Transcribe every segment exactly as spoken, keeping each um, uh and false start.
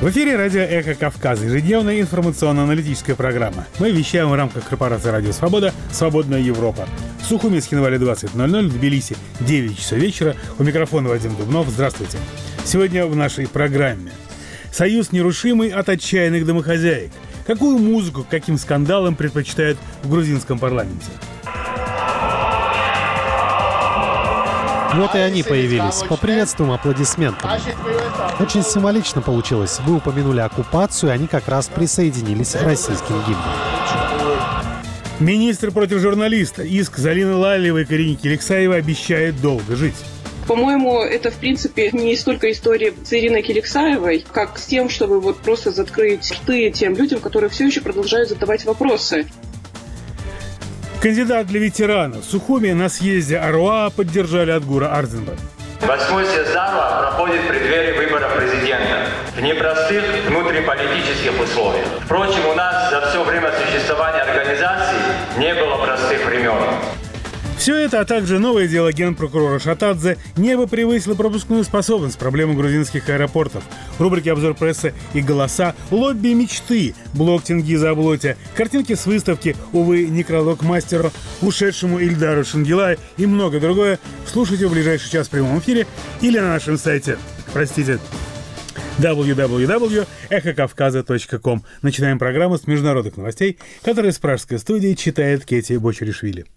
В эфире радио «Эхо Кавказа», ежедневная информационно-аналитическая программа. Мы вещаем в рамках корпорации «Радио Свобода» «Свободная Европа». В Сухуми, Схинвале двадцать ноль ноль, в Тбилиси девять часов вечера. У микрофона Вадим Дубнов. Здравствуйте. Сегодня в нашей программе «Союз нерушимый от отчаянных домохозяек». Какую музыку к каким скандалам предпочитают в грузинском парламенте? Вот и они появились. Поприветствуем аплодисментами. Очень символично получилось. Вы упомянули оккупацию, и они как раз присоединились к российским гимнам. Министр против журналиста. Иск Залины Лалиевой и Карины Келексаевой обещает долго жить. По-моему, это, в принципе, не столько история с Ириной Келексаевой, как с тем, чтобы вот просто закрыть рты тем людям, которые все еще продолжают задавать вопросы. Кандидат для ветеранов. В Сухуми на съезде Аруа поддержали Адгура Ардзинбе. Восьмой съезд Аруа проходит в преддверии выборов президента в непростых внутриполитических условиях. Впрочем, у нас за все время существования организации не было простых времен. Все это, а также новое дело генпрокурора Шатадзе «Небо превысило пропускную способность. Проблемы грузинских аэропортов». Рубрики «Обзор прессы» и «Голоса», «Лобби мечты», блог Тенгиза Аблотя, картинки с выставки, увы, некролог мастеру, ушедшему Ильдару Шангилаю и многое другое слушайте в ближайший час в прямом эфире или на нашем сайте, простите, дабл ю дабл ю дабл ю точка эхо кавказа точка ком. Начинаем программу с международных новостей, которые с пражской студии читает Кети Бочеришвили.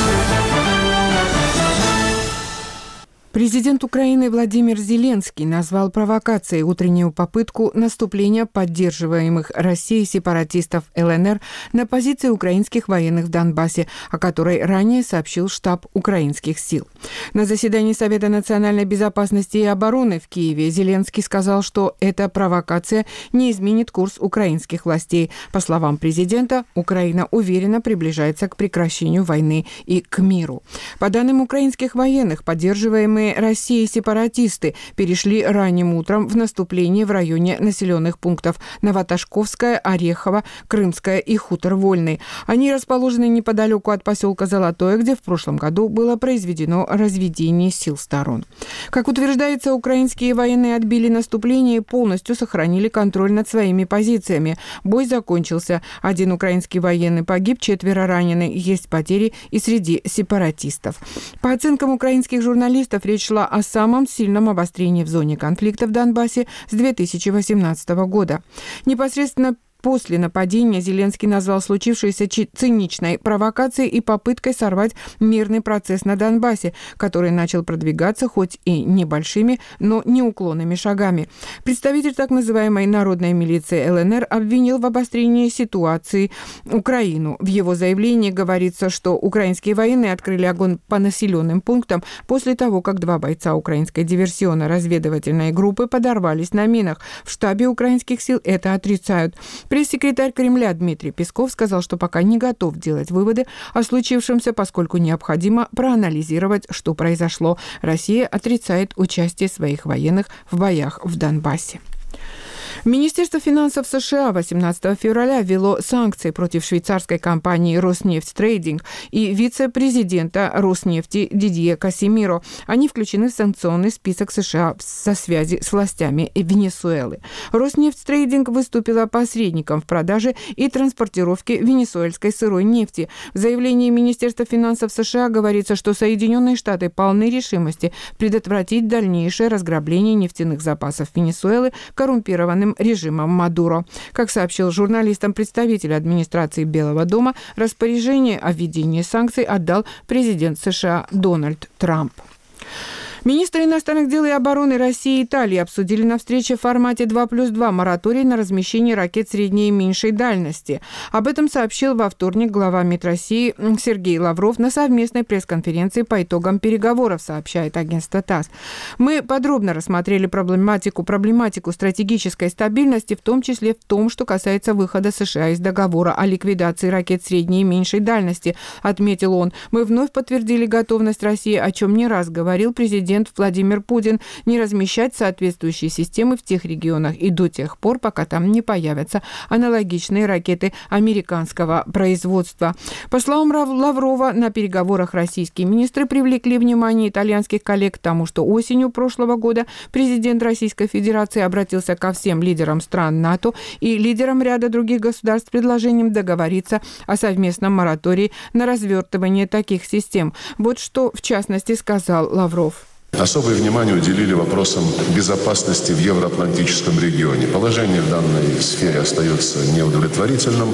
Президент Украины Владимир Зеленский назвал провокацией утреннюю попытку наступления поддерживаемых Россией сепаратистов эл эн эр на позиции украинских военных в Донбассе, о которой ранее сообщил штаб украинских сил. На заседании Совета национальной безопасности и обороны в Киеве Зеленский сказал, что эта провокация не изменит курс украинских властей. По словам президента, Украина уверенно приближается к прекращению войны и к миру. По данным украинских военных, поддерживаемые Россией сепаратисты перешли ранним утром в наступление в районе населенных пунктов Новоташковская, Орехово, Крымская и Хутор Вольный. Они расположены неподалеку от поселка Золотое, где в прошлом году было произведено разведение сил сторон. Как утверждается, украинские военные отбили наступление и полностью сохранили контроль над своими позициями. Бой закончился. Один украинский военный погиб, четверо ранены. Есть потери и среди сепаратистов. По оценкам украинских журналистов, речь шла о самом сильном обострении в зоне конфликта в Донбассе с две тысячи восемнадцатого года. Непосредственно после нападения Зеленский назвал случившееся циничной провокацией и попыткой сорвать мирный процесс на Донбассе, который начал продвигаться хоть и небольшими, но неуклонными шагами. Представитель так называемой народной милиции эл эн эр обвинил в обострении ситуации Украину. В его заявлении говорится, что украинские военные открыли огонь по населенным пунктам после того, как два бойца украинской диверсионно-разведывательной группы подорвались на минах. В штабе украинских сил это отрицают. Пресс-секретарь Кремля Дмитрий Песков сказал, что пока не готов делать выводы о случившемся, поскольку необходимо проанализировать, что произошло. Россия отрицает участие своих военных в боях в Донбассе. Министерство финансов США восемнадцатого февраля ввело санкции против швейцарской компании «Роснефть Трейдинг» и вице-президента «Роснефти» Дидье Касимиро. Они включены в санкционный список США со связи с властями Венесуэлы. «Роснефть Трейдинг» выступила посредником в продаже и транспортировке венесуэльской сырой нефти. В заявлении Министерства финансов США говорится, что Соединенные Штаты полны решимости предотвратить дальнейшее разграбление нефтяных запасов Венесуэлы коррумпированным режимом Мадуро. Как сообщил журналистам представитель администрации Белого дома, распоряжение о введении санкций отдал президент США Дональд Трамп. Министры иностранных дел и обороны России и Италии обсудили на встрече в формате два плюс два мораторий на размещение ракет средней и меньшей дальности. Об этом сообщил во вторник глава МИД России Сергей Лавров на совместной пресс-конференции по итогам переговоров, сообщает агентство ТАСС. Мы подробно рассмотрели проблематику, проблематику стратегической стабильности, в том числе в том, что касается выхода США из договора о ликвидации ракет средней и меньшей дальности, отметил он. Мы вновь подтвердили готовность России, о чем не раз говорил президент президент Владимир Путин не размещать соответствующие системы в тех регионах и до тех пор, пока там не появятся аналогичные ракеты американского производства. По словам Лаврова, на переговорах российские министры привлекли внимание итальянских коллег к тому, что осенью прошлого года президент Российской Федерации обратился ко всем лидерам стран НАТО и лидерам ряда других государств с предложением договориться о совместном моратории на развертывание таких систем. Вот что, в частности, сказал Лавров. Особое внимание уделили вопросам безопасности в евроатлантическом регионе. Положение в данной сфере остается неудовлетворительным.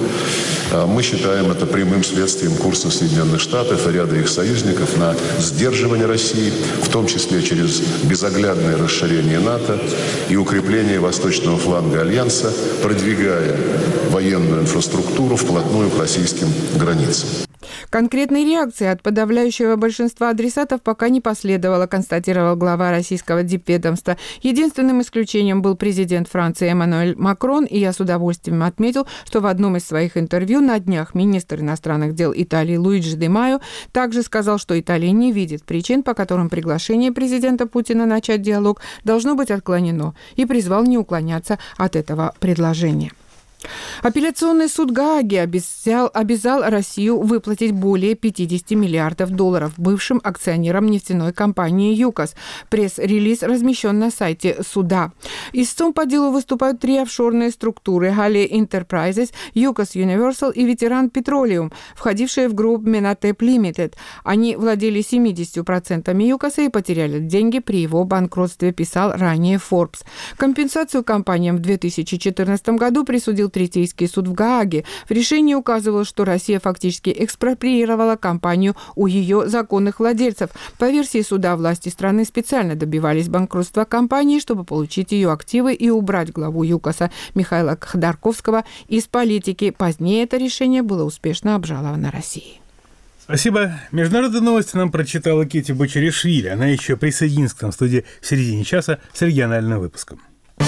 Мы считаем это прямым следствием курса Соединенных Штатов и ряда их союзников на сдерживание России, в том числе через безоглядное расширение НАТО и укрепление восточного фланга Альянса, продвигая военную инфраструктуру вплотную к российским границам. Конкретной реакции от подавляющего большинства адресатов пока не последовало, констатировал глава российского дипведомства. Единственным исключением был президент Франции Эммануэль Макрон, и я с удовольствием отметил, что в одном из своих интервью на днях министр иностранных дел Италии Луиджи Ди Майо также сказал, что Италия не видит причин, по которым приглашение президента Путина начать диалог должно быть отклонено, и призвал не уклоняться от этого предложения. Апелляционный суд Гааги обещал, обязал Россию выплатить более пятьдесят миллиардов долларов бывшим акционерам нефтяной компании «ЮКОС». Пресс-релиз размещен на сайте суда. Истцом по делу выступают три офшорные структуры: Галле Enterprises, ЮКОС Universal и Ветеран Petroleum, входившие в группу Менатеп Limited. Они владели семьдесят процентов ЮКОСа и потеряли деньги при его банкротстве, писал ранее Forbes. Компенсацию компаниям в две тысячи четырнадцатом году присудил Третейский суд в Гааге. В решении указывалось, что Россия фактически экспроприировала компанию у ее законных владельцев. По версии суда, власти страны специально добивались банкротства компании, чтобы получить ее активы и убрать главу ЮКОСа Михаила Ходорковского из политики. Позднее это решение было успешно обжаловано Россией. Спасибо. Международные новости нам прочитала Кити Бочаришвили. Она еще присоединится к нам в студии в середине часа с региональным выпуском.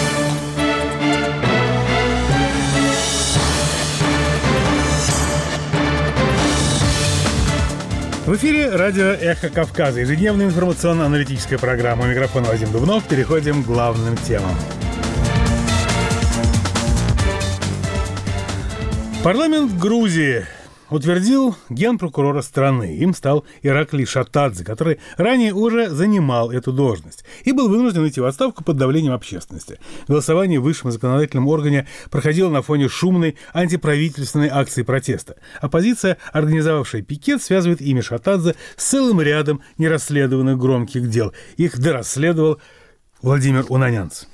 В эфире радио «Эхо Кавказа», ежедневная информационно-аналитическая программа. У микрофона Вадим Дубнов. Переходим к главным темам. Парламент Грузии утвердил генпрокурора страны. Им стал Ираклий Шотадзе, который ранее уже занимал эту должность и был вынужден идти в отставку под давлением общественности. Голосование в высшем законодательном органе проходило на фоне шумной антиправительственной акции протеста. Оппозиция, организовавшая пикет, связывает имя Шотадзе с целым рядом нерасследованных громких дел. Их дорасследовал Владимир Унанянц.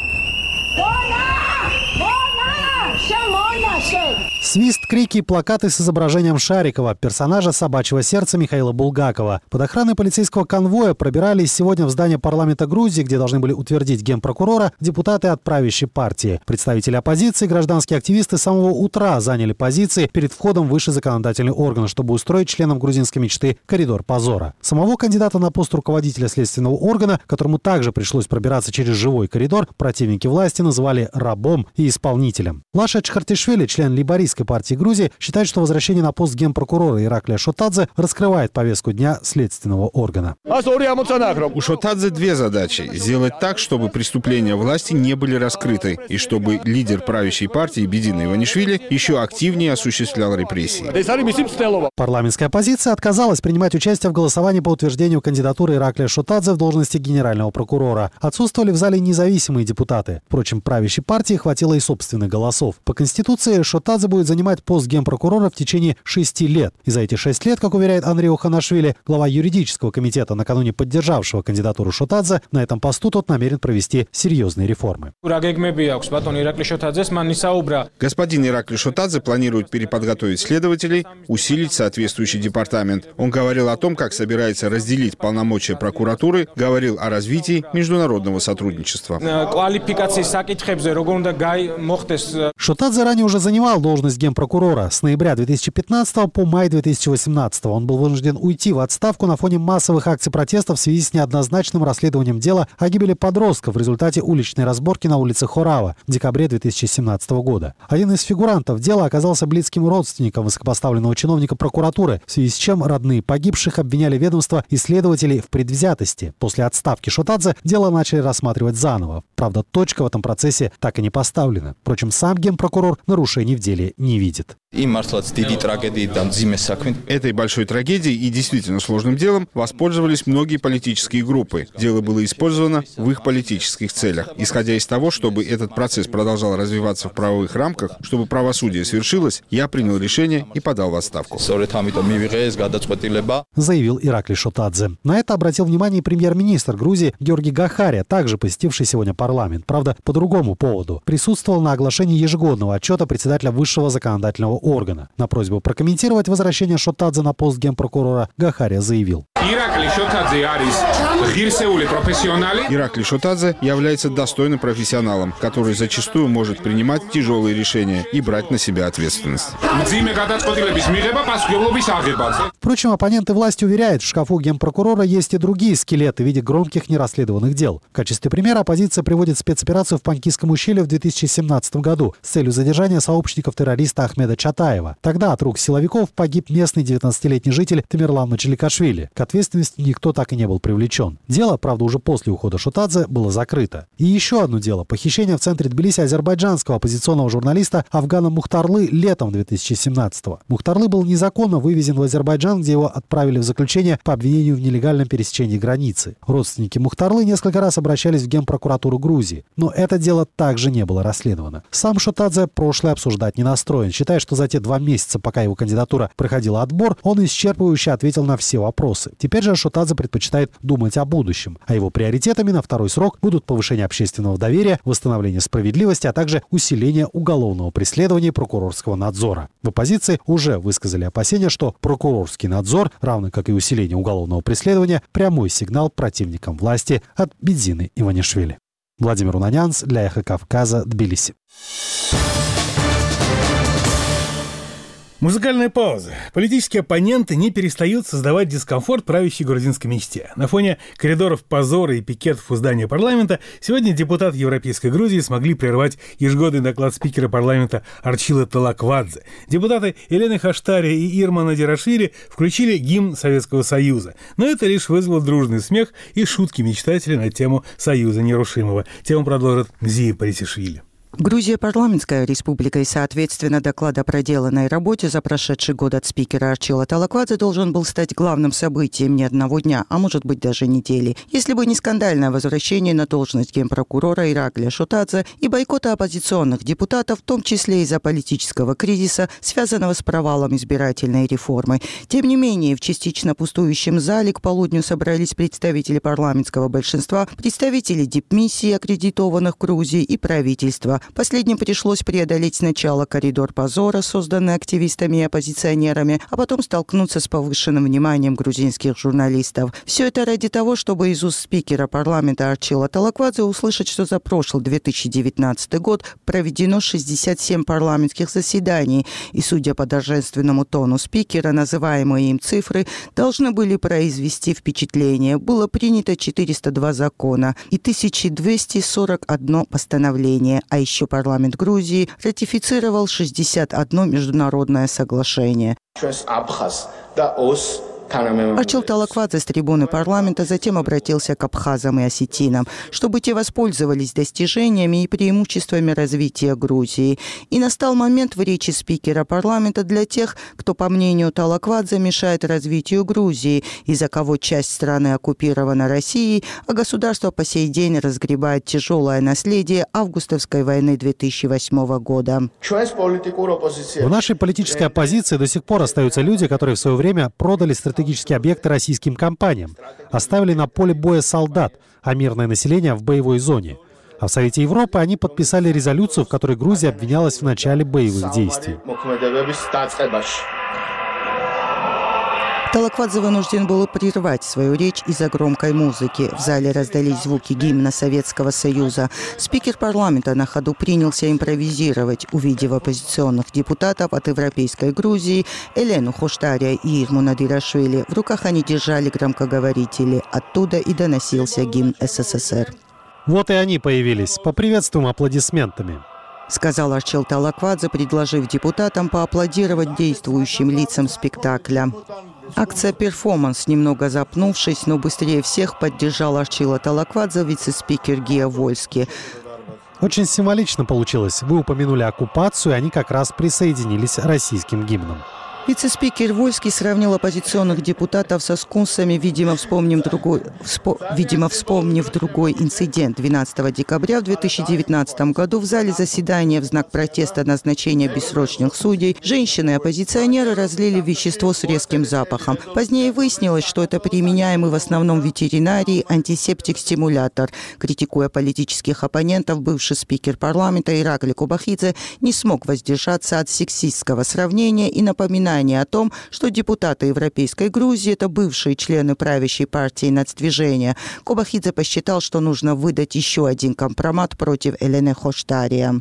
Свист, крики и плакаты с изображением Шарикова, персонажа «Собачьего сердца» Михаила Булгакова. Под охраной полицейского конвоя пробирались сегодня в здание парламента Грузии, где должны были утвердить генпрокурора, депутаты от правящей партии. Представители оппозиции и гражданские активисты с самого утра заняли позиции перед входом в высший законодательный орган, чтобы устроить членам грузинской мечты коридор позора. Самого кандидата на пост руководителя следственного органа, которому также пришлось пробираться через живой коридор, противники власти называли рабом и исполнителем. Лаша Чхартишвили, член лейбористской партии Грузии, считает, что возвращение на пост генпрокурора Ираклия Шотадзе раскрывает повестку дня следственного органа. У Шотадзе две задачи: сделать так, чтобы преступления власти не были раскрыты, и чтобы лидер правящей партии Бедина Иванишвили еще активнее осуществлял репрессии. Парламентская оппозиция отказалась принимать участие в голосовании по утверждению кандидатуры Ираклия Шотадзе в должности генерального прокурора. Отсутствовали в зале независимые депутаты. Впрочем, правящей партии хватило и собственных голосов. По Конституции Шотадзе будет занимать пост генпрокурора в течение шести лет. И за эти шесть лет, как уверяет Андрей Оханашвили, глава юридического комитета, накануне поддержавшего кандидатуру Шотадзе, на этом посту тот намерен провести серьезные реформы. Господин Ираклий Шотадзе планирует переподготовить следователей, усилить соответствующий департамент. Он говорил о том, как собирается разделить полномочия прокуратуры, говорил о развитии международного сотрудничества. Шотадзе ранее уже занимал должность пост генпрокурора. С ноября две тысячи пятнадцатого по май две тысячи восемнадцатого он был вынужден уйти в отставку на фоне массовых акций протеста в связи с неоднозначным расследованием дела о гибели подростков в результате уличной разборки на улице Хорава в декабре две тысячи семнадцатого года. Один из фигурантов дела оказался близким родственником высокопоставленного чиновника прокуратуры, в связи с чем родные погибших обвиняли ведомство и следователей в предвзятости. После отставки Шотадзе дело начали рассматривать заново. Правда, точка в этом процессе так и не поставлена. Впрочем, сам генпрокурор нарушений в деле не видит. Этой большой трагедией и действительно сложным делом воспользовались многие политические группы. Дело было использовано в их политических целях. Исходя из того, чтобы этот процесс продолжал развиваться в правовых рамках, чтобы правосудие свершилось, я принял решение и подал в отставку. Заявил Иракли Шотадзе. На это обратил внимание премьер-министр Грузии Георгий Гахария, также посетивший сегодня парламент. Правда, по другому поводу. Присутствовал на оглашении ежегодного отчета председателя Высшего законодательного органа. На просьбу прокомментировать возвращение Шотадзе на пост генпрокурора Гахария заявил. Иракли Шотадзе является достойным профессионалом, который зачастую может принимать тяжелые решения и брать на себя ответственность. Впрочем, оппоненты власти уверяют, в шкафу генпрокурора есть и другие скелеты в виде громких нерасследованных дел. В качестве примера оппозиция приводит спецоперацию в Панкисском ущелье в две тысячи семнадцатом году с целью задержания сообщников террориста Ахмеда Чатаева. Тогда от рук силовиков погиб местный девятнадцатилетний житель Тамерлан Мачеликашвили. К ответственности никто так и не был привлечен. Дело, правда, уже после ухода Шотадзе было закрыто. И еще одно дело – похищение в центре Тбилиси азербайджанского оппозиционного журналиста Афгана Мухтарлы летом две тысячи семнадцатого. Мухтарлы был незаконно вывезен в Азербайджан, где его отправили в заключение по обвинению в нелегальном пересечении границы. Родственники Мухтарлы несколько раз обращались в Генпрокуратуру Грузии, но это дело также не было расследовано. Сам Шотадзе прошлое обсуждать не настроен, считая, что за те два месяца, пока его кандидатура проходила отбор, он исчерпывающе ответил на все вопросы. Теперь же Шотадзе предпочитает думать о будущем, а его приоритетами на второй срок будут повышение общественного доверия, восстановление справедливости, а также усиление уголовного преследования и прокурорского надзора. В оппозиции уже высказали опасения, что прокурорский надзор, равно как и усиление уголовного преследования, прямой сигнал противникам власти от Бедзины Иванишвили. Владимир Унанянц для Эхо Кавказа, Тбилиси. Музыкальная пауза. Политические оппоненты не перестают создавать дискомфорт правящей грузинской мечте. На фоне коридоров позора и пикетов у здания парламента сегодня депутаты Европейской Грузии смогли прервать ежегодный доклад спикера парламента Арчила Талаквадзе. Депутаты Елена Хаштария и Ирма Надирашвили включили гимн Советского Союза. Но это лишь вызвало дружный смех и шутки мечтателей на тему Союза нерушимого. Тему продолжит Мзия Парисишвили. Грузия – парламентская республика, и, соответственно, доклад о проделанной работе за прошедший год от спикера Арчила Талаквадзе должен был стать главным событием не одного дня, а может быть даже недели, если бы не скандальное возвращение на должность генпрокурора Иракли Шотадзе и бойкота оппозиционных депутатов, в том числе из-за политического кризиса, связанного с провалом избирательной реформы. Тем не менее, в частично пустующем зале к полудню собрались представители парламентского большинства, представители дипмиссий, аккредитованных в Грузии, и правительства. Последним пришлось преодолеть сначала коридор позора, созданный активистами и оппозиционерами, а потом столкнуться с повышенным вниманием грузинских журналистов. Все это ради того, чтобы из уст спикера парламента Арчила Талаквадзе услышать, что за прошлый две тысячи девятнадцатый год проведено шестьдесят семь парламентских заседаний, и, судя по торжественному тону спикера, называемые им цифры должны были произвести впечатление. Было принято четыреста два закона и тысяча двести сорок одно постановление, а еще парламент Грузии ратифицировал шестьдесят одно международное соглашение. Арчил Талаквадзе с трибуны парламента затем обратился к абхазам и осетинам, чтобы те воспользовались достижениями и преимуществами развития Грузии. И настал момент в речи спикера парламента для тех, кто, по мнению Талаквадзе, мешает развитию Грузии, из-за кого часть страны оккупирована Россией, а государство по сей день разгребает тяжелое наследие августовской войны две тысячи восьмого года. В нашей политической оппозиции до сих пор остаются люди, которые в свое время продали стратегические стратегические объекты российским компаниям, оставили на поле боя солдат, а мирное население в боевой зоне. А в Совете Европы они подписали резолюцию, в которой Грузия обвинялась в начале боевых действий. Талаквадзе вынужден был прервать свою речь из-за громкой музыки. В зале раздались звуки гимна Советского Союза. Спикер парламента на ходу принялся импровизировать, увидев оппозиционных депутатов от Европейской Грузии Элену Хоштария и Ирму Надирашвили. В руках они держали громкоговорители. Оттуда и доносился гимн СССР. Вот и они появились. Поприветствуем аплодисментами. Сказал Арчил Талаквадзе, предложив депутатам поаплодировать действующим лицам спектакля. Акция «Перформанс», немного запнувшись, но быстрее всех поддержал Арчила Талаквадзе вице-спикер Гия Вольски. Очень символично получилось. Вы упомянули оккупацию, и они как раз присоединились российским гимном. Вице-спикер Вольский сравнил оппозиционных депутатов со скунсами, видимо, вспомнив другой, вспо, видимо, вспомнив другой инцидент. двенадцатого декабря в две тысячи девятнадцатом году в зале заседания в знак протеста назначения бессрочных судей женщины и оппозиционеры разлили вещество с резким запахом. Позднее выяснилось, что это применяемый в основном в ветеринарии антисептик-стимулятор. Критикуя политических оппонентов, бывший спикер парламента Иракли Кобахидзе не смог воздержаться от сексистского сравнения и напоминания о том, что депутаты Европейской Грузии – это бывшие члены правящей партии нацдвижения. Кобахидзе посчитал, что нужно выдать еще один компромат против Элены Хоштария.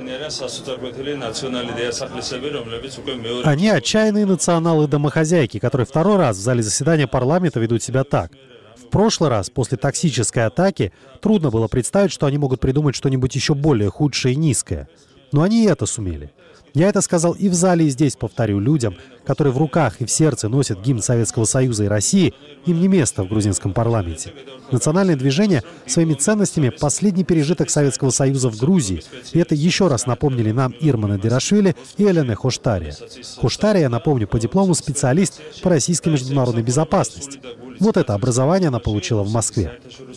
Они отчаянные националы-домохозяйки, которые второй раз в зале заседания парламента ведут себя так. В прошлый раз, после токсической атаки, трудно было представить, что они могут придумать что-нибудь еще более худшее и низкое. Но они и это сумели. Я это сказал и в зале, и здесь повторю людям, которые в руках и в сердце носят гимн Советского Союза и России, им не место в грузинском парламенте. Национальное движение своими ценностями – последний пережиток Советского Союза в Грузии. И это еще раз напомнили нам Ирма Надирашвили и Элена Хоштария. Хоштария, напомню, по диплому специалист по российской международной безопасности. Вот это образование она получила в Москве.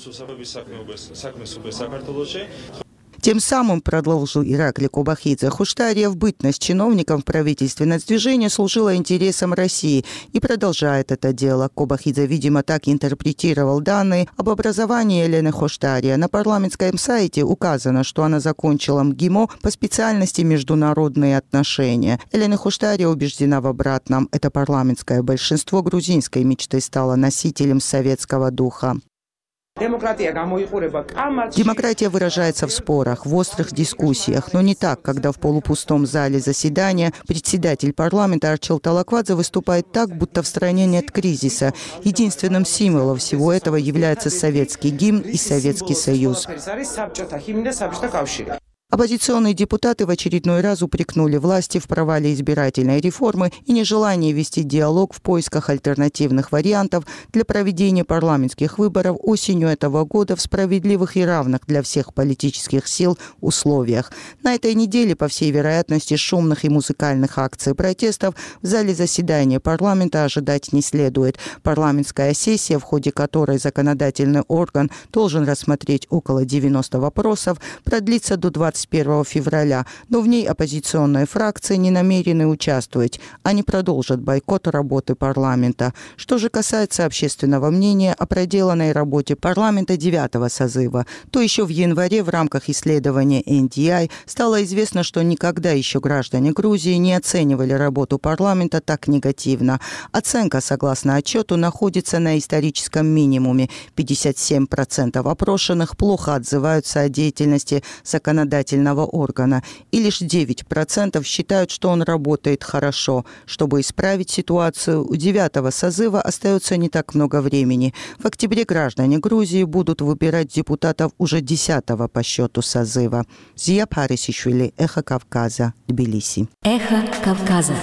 Тем самым, продолжил Иракли Кобахидзе, Хоштария в бытность чиновником в правительстве нацдвижения служила интересам России и продолжает это дело. Кобахидзе, видимо, так интерпретировал данные об образовании Элены Хоштария. На парламентском сайте указано, что она закончила МГИМО по специальности международные отношения. Элена Хоштария убеждена в обратном. Это парламентское большинство грузинской мечты стало носителем советского духа. Демократия выражается в спорах, в острых дискуссиях, но не так, когда в полупустом зале заседания председатель парламента Арчил Талаквадзе выступает так, будто в стране нет кризиса. Единственным символом всего этого является советский гимн и Советский Союз. Оппозиционные депутаты в очередной раз упрекнули власти в провале избирательной реформы и нежелании вести диалог в поисках альтернативных вариантов для проведения парламентских выборов осенью этого года в справедливых и равных для всех политических сил условиях. На этой неделе, по всей вероятности, шумных и музыкальных акций протестов в зале заседания парламента ожидать не следует. Парламентская сессия, в ходе которой законодательный орган должен рассмотреть около девяноста вопросов, продлится до двадцать первого февраля, но в ней оппозиционные фракции не намерены участвовать. Они продолжат бойкот работы парламента. Что же касается общественного мнения о проделанной работе парламента девятого созыва, то еще в январе в рамках исследования эн ди ай стало известно, что никогда еще граждане Грузии не оценивали работу парламента так негативно. Оценка, согласно отчету, находится на историческом минимуме. пятьдесят семь процентов опрошенных плохо отзываются о деятельности законодательного органа, и лишь девять процентов считают, что он работает хорошо. Чтобы исправить ситуацию, у девятого созыва остается не так много времени. В октябре граждане Грузии будут выбирать депутатов уже десятого по счету созыва. Зия Парисишвили, Эхо Кавказа, Тбилиси. Эхо Кавказа.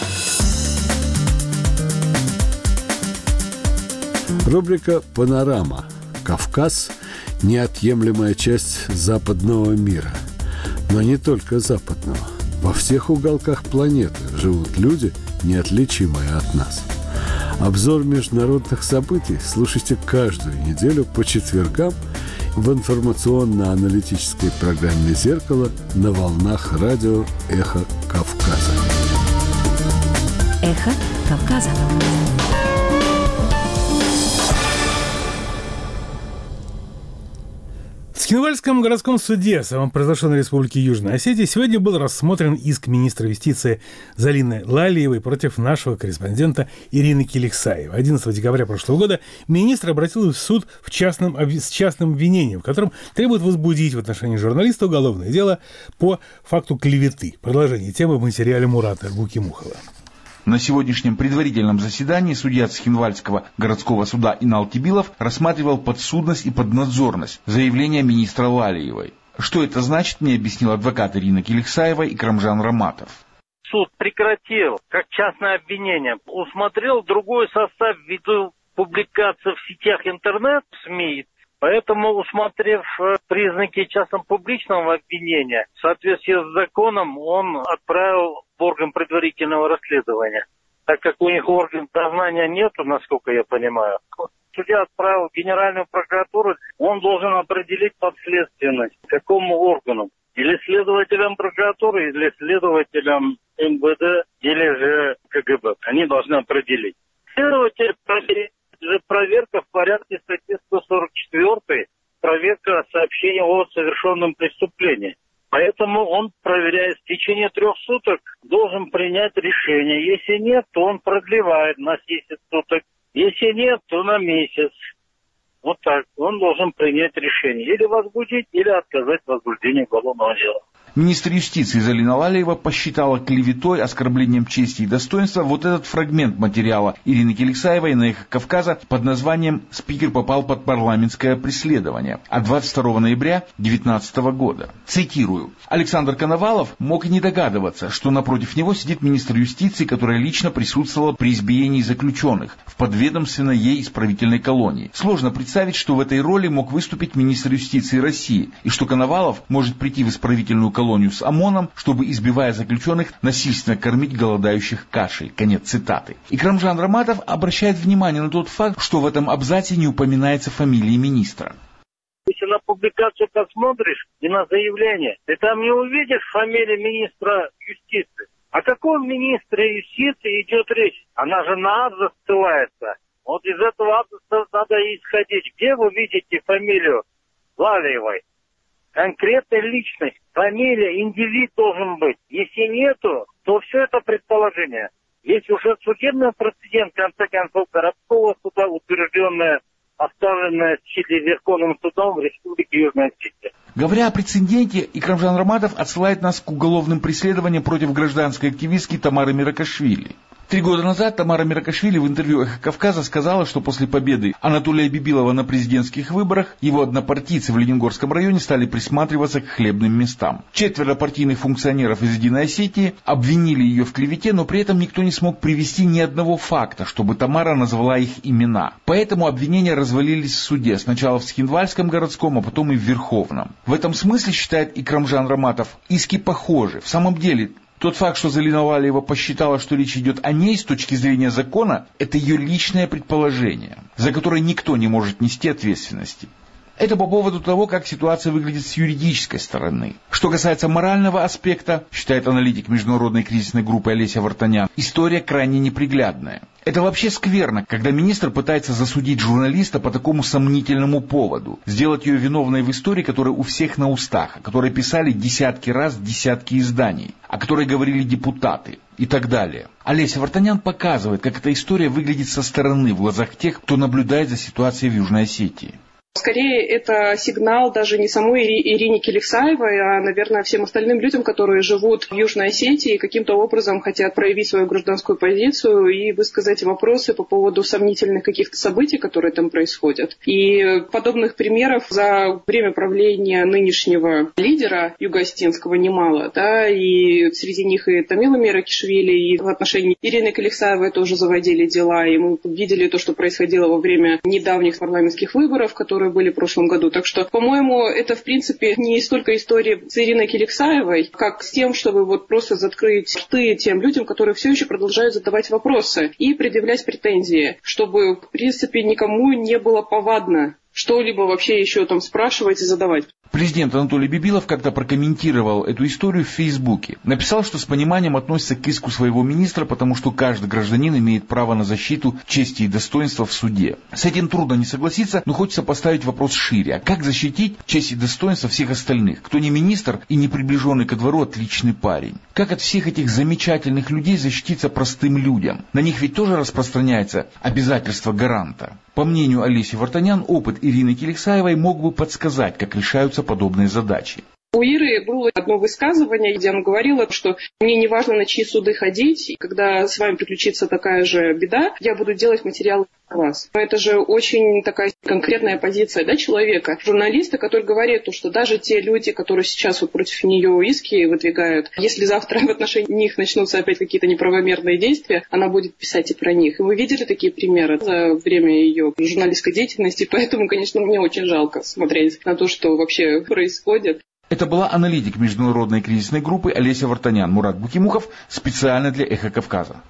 Рубрика «Панорама». Кавказ – неотъемлемая часть западного мира. Но не только западного. Во всех уголках планеты живут люди, неотличимые от нас. Обзор международных событий слушайте каждую неделю по четвергам в информационно-аналитической программе «Зеркало» на волнах радио «Эхо Кавказа». Эхо Кавказа. В Цхинвальском городском суде, самопровозглашенной Республики Южной Осетии, сегодня был рассмотрен иск министра юстиции Залины Лалиевой против нашего корреспондента Ирины Келексаевой. одиннадцатого декабря прошлого года министр обратился в суд в частном, с частным обвинением, в котором требует возбудить в отношении журналиста уголовное дело по факту клеветы. Продолжение темы в материале Мурата Гукимухова. На сегодняшнем предварительном заседании судья Цхинвальского городского суда Инал Тибилов рассматривал подсудность и поднадзорность заявления министра Лалиевой. Что это значит, мне объяснил адвокат Ирина Келексаева и Икрамжан Раматов. Суд прекратил как частное обвинение, усмотрел другой состав ввиду публикации в сетях интернет, СМИ. Поэтому, усмотрев признаки частно-публичного обвинения, в соответствии с законом, он отправил в орган предварительного расследования. Так как у них орган дознания нету, насколько я понимаю, судья отправил в Генеральную прокуратуру, он должен определить подследственность, какому органу. Или следователям прокуратуры, или следователям эм вэ дэ, или же ка гэ бэ. Они должны определить. Следователь проверит. Же проверка в порядке статьи сто сорок четыре, проверка сообщения о совершенном преступлении. Поэтому он, проверяя в течение трех суток, должен принять решение. Если нет, то он продлевает на десять суток. Если нет, то на месяц. Вот так. Он должен принять решение. Или возбудить, или отказать в возбуждении уголовного дела. Министр юстиции Залина Лалиева посчитала клеветой, оскорблением чести и достоинства вот этот фрагмент материала Ирины Келексаевой на «Эхо Кавказа» под названием «Спикер попал под парламентское преследование» от двадцать второго ноября две тысячи девятнадцатого года. Цитирую. Александр Коновалов мог и не догадываться, что напротив него сидит министр юстиции, которая лично присутствовала при избиении заключенных в подведомственной ей исправительной колонии. Сложно представить, что в этой роли мог выступить министр юстиции России, и что Коновалов может прийти в исправительную колонию колонию с ОМОНом, чтобы, избивая заключенных, насильственно кормить голодающих кашей. Конец цитаты. Икрамжан Раматов обращает внимание на тот факт, что в этом абзаце не упоминается фамилии министра. Если на публикацию посмотришь и на заявление, ты там не увидишь фамилию министра юстиции. О каком министре юстиции идет речь? Она же на абзац ссылается. Вот из этого абзаца надо исходить. Где вы видите фамилию Лалиевой? Конкретная личность, фамилия, индивид должен быть. Если нету, то все это предположение. Есть уже судебный прецедент, в конце концов, городского суда, утвержденное, оставленное в силе Верховным судом в Республике Южная Осетия. Говоря о прецеденте, Икрамжан Раматов отсылает нас к уголовным преследованиям против гражданской активистки Тамары Миракашвили. Три года назад Тамара Миракашвили в интервью «Эхо Кавказа» сказала, что после победы Анатолия Бибилова на президентских выборах его однопартийцы в Лениногорском районе стали присматриваться к хлебным местам. Четверо партийных функционеров из Единой Осетии обвинили ее в клевете, но при этом никто не смог привести ни одного факта, чтобы Тамара назвала их имена. Поэтому обвинения развалились в суде, сначала в Цхинвальском городском, а потом и в Верховном. В этом смысле, считает Икрамжан Раматов, иски похожи. В самом деле, тот факт, что Залина Лалиева посчитала, что речь идет о ней с точки зрения закона, это ее личное предположение, за которое никто не может нести ответственности. Это по поводу того, как ситуация выглядит с юридической стороны. Что касается морального аспекта, считает аналитик международной кризисной группы Олеся Вартанян, история крайне неприглядная. Это вообще скверно, когда министр пытается засудить журналиста по такому сомнительному поводу, сделать ее виновной в истории, которая у всех на устах, о которой писали десятки раз десятки изданий, о которой говорили депутаты и так далее. Олеся Вартанян показывает, как эта история выглядит со стороны в глазах тех, кто наблюдает за ситуацией в Южной Осетии. Скорее, это сигнал даже не самой Ирине Келексаевой, а, наверное, всем остальным людям, которые живут в Южной Осетии и каким-то образом хотят проявить свою гражданскую позицию и высказать вопросы по поводу сомнительных каких-то событий, которые там происходят. И подобных примеров за время правления нынешнего лидера юго-осетинского немало, да, и среди них и Тамила Миракашвили, и в отношении Ирины Келексаевой тоже заводили дела, и мы видели то, что происходило во время недавних парламентских выборов, которые были в прошлом году. Так что, по-моему, это, в принципе, не столько история с Ириной Келексаевой, как с тем, чтобы вот просто закрыть рты тем людям, которые все еще продолжают задавать вопросы и предъявлять претензии, чтобы, в принципе, никому не было повадно, что-либо вообще еще там спрашивать и задавать. Президент Анатолий Бибилов как-то прокомментировал эту историю в Фейсбуке. Написал, что с пониманием относится к иску своего министра, потому что каждый гражданин имеет право на защиту чести и достоинства в суде. С этим трудно не согласиться, но хочется поставить вопрос шире. А как защитить честь и достоинство всех остальных? Кто не министр и не приближенный ко двору отличный парень? Как от всех этих замечательных людей защититься простым людям? На них ведь тоже распространяется обязательство гаранта. По мнению Олеси Вартанян, опыт Ирины Келексаевой мог бы подсказать, как решаются подобные задачи. У Иры было одно высказывание, где она говорила, что мне не важно, на чьи суды ходить, и когда с вами приключится такая же беда, я буду делать материалы о вас. Это же очень такая конкретная позиция, да, человека, журналиста, который говорит, что даже те люди, которые сейчас вот против нее иски выдвигают, если завтра в отношении них начнутся опять какие-то неправомерные действия, она будет писать и про них. И мы видели такие примеры за время ее журналистской деятельности, поэтому, конечно, мне очень жалко смотреть на то, что вообще происходит. Это была аналитик международной кризисной группы Олеся Вартанян. Мурат Букимухов специально для «Эхо Кавказа».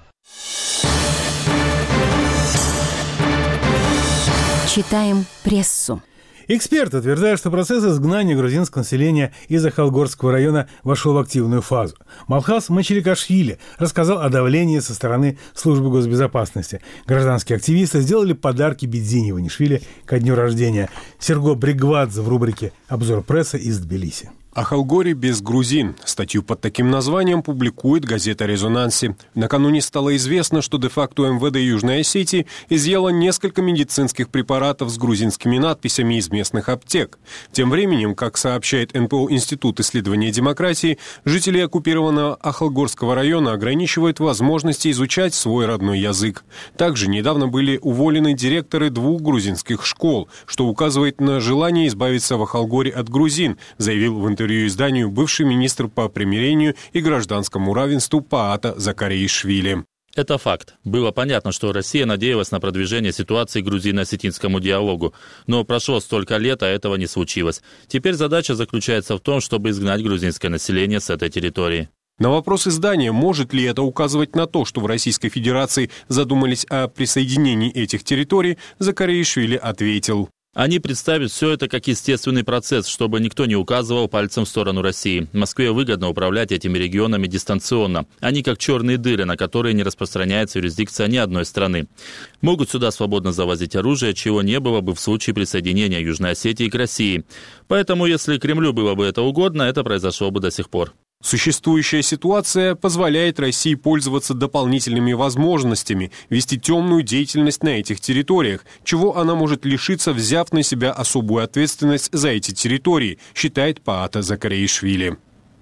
Читаем прессу. Эксперты утверждают, что процесс изгнания грузинского населения из Ахалгорского района вошел в активную фазу. Малхас Мачеликашвили рассказал о давлении со стороны службы госбезопасности. Гражданские активисты сделали подарки Бедзине Иванишвили ко дню рождения. Серго Бригвадзе в рубрике «Обзор прессы» из Тбилиси. Ахалгори без грузин. Статью под таким названием публикует газета «Резонанси». Накануне стало известно, что де-факто эм вэ дэ Южной Осетии изъяло несколько медицинских препаратов с грузинскими надписями из местных аптек. Тем временем, как сообщает эн пэ о Институт исследования демократии, жители оккупированного Ахалгорского района ограничивают возможности изучать свой родной язык. Также недавно были уволены директоры двух грузинских школ, что указывает на желание избавиться в Ахалгоре от грузин, заявил в интервью интервью изданию бывший министр по примирению и гражданскому равенству Паата Закариишвили. Это факт. Было понятно, что Россия надеялась на продвижение ситуации к грузино-осетинскому диалогу. Но прошло столько лет, а этого не случилось. Теперь задача заключается в том, чтобы изгнать грузинское население с этой территории. На вопрос издания, может ли это указывать на то, что в Российской Федерации задумались о присоединении этих территорий, Закариишвили ответил. Они представят все это как естественный процесс, чтобы никто не указывал пальцем в сторону России. Москве выгодно управлять этими регионами дистанционно. Они как черные дыры, на которые не распространяется юрисдикция ни одной страны. Могут сюда свободно завозить оружие, чего не было бы в случае присоединения Южной Осетии к России. Поэтому, если Кремлю было бы это угодно, это произошло бы до сих пор. Существующая ситуация позволяет России пользоваться дополнительными возможностями, вести темную деятельность на этих территориях, чего она может лишиться, взяв на себя особую ответственность за эти территории, считает Паата Закариишвили.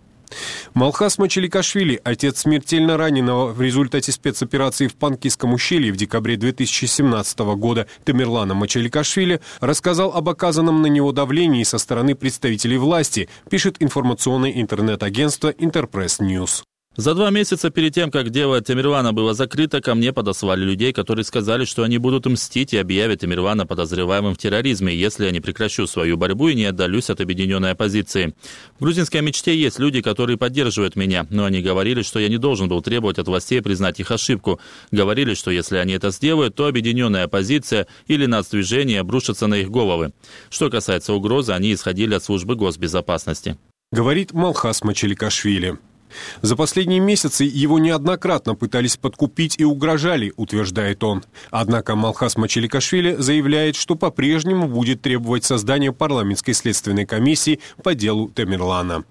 Малхас Мачеликашвили, отец смертельно раненого в результате спецоперации в Панкисском ущелье в декабре две тысячи семнадцатого года Тамерлана Мачеликашвили, рассказал об оказанном на него давлении со стороны представителей власти, пишет информационное интернет-агентство Интерпресс Ньюс. За два месяца перед тем, как дело Тамерлана было закрыто, ко мне подослали людей, которые сказали, что они будут мстить и объявят Тамерлана подозреваемым в терроризме, если я не прекращу свою борьбу и не отдалюсь от объединенной оппозиции. В грузинской мечте есть люди, которые поддерживают меня, но они говорили, что я не должен был требовать от властей признать их ошибку. Говорили, что если они это сделают, то объединенная оппозиция или нацдвижение обрушатся на их головы. Что касается угрозы, они исходили от службы госбезопасности. Говорит Малхас Мачеликашвили. За последние месяцы его неоднократно пытались подкупить и угрожали, утверждает он. Однако Малхас Мачеликашвили заявляет, что по-прежнему будет требовать создания парламентской следственной комиссии по делу Тамерлана.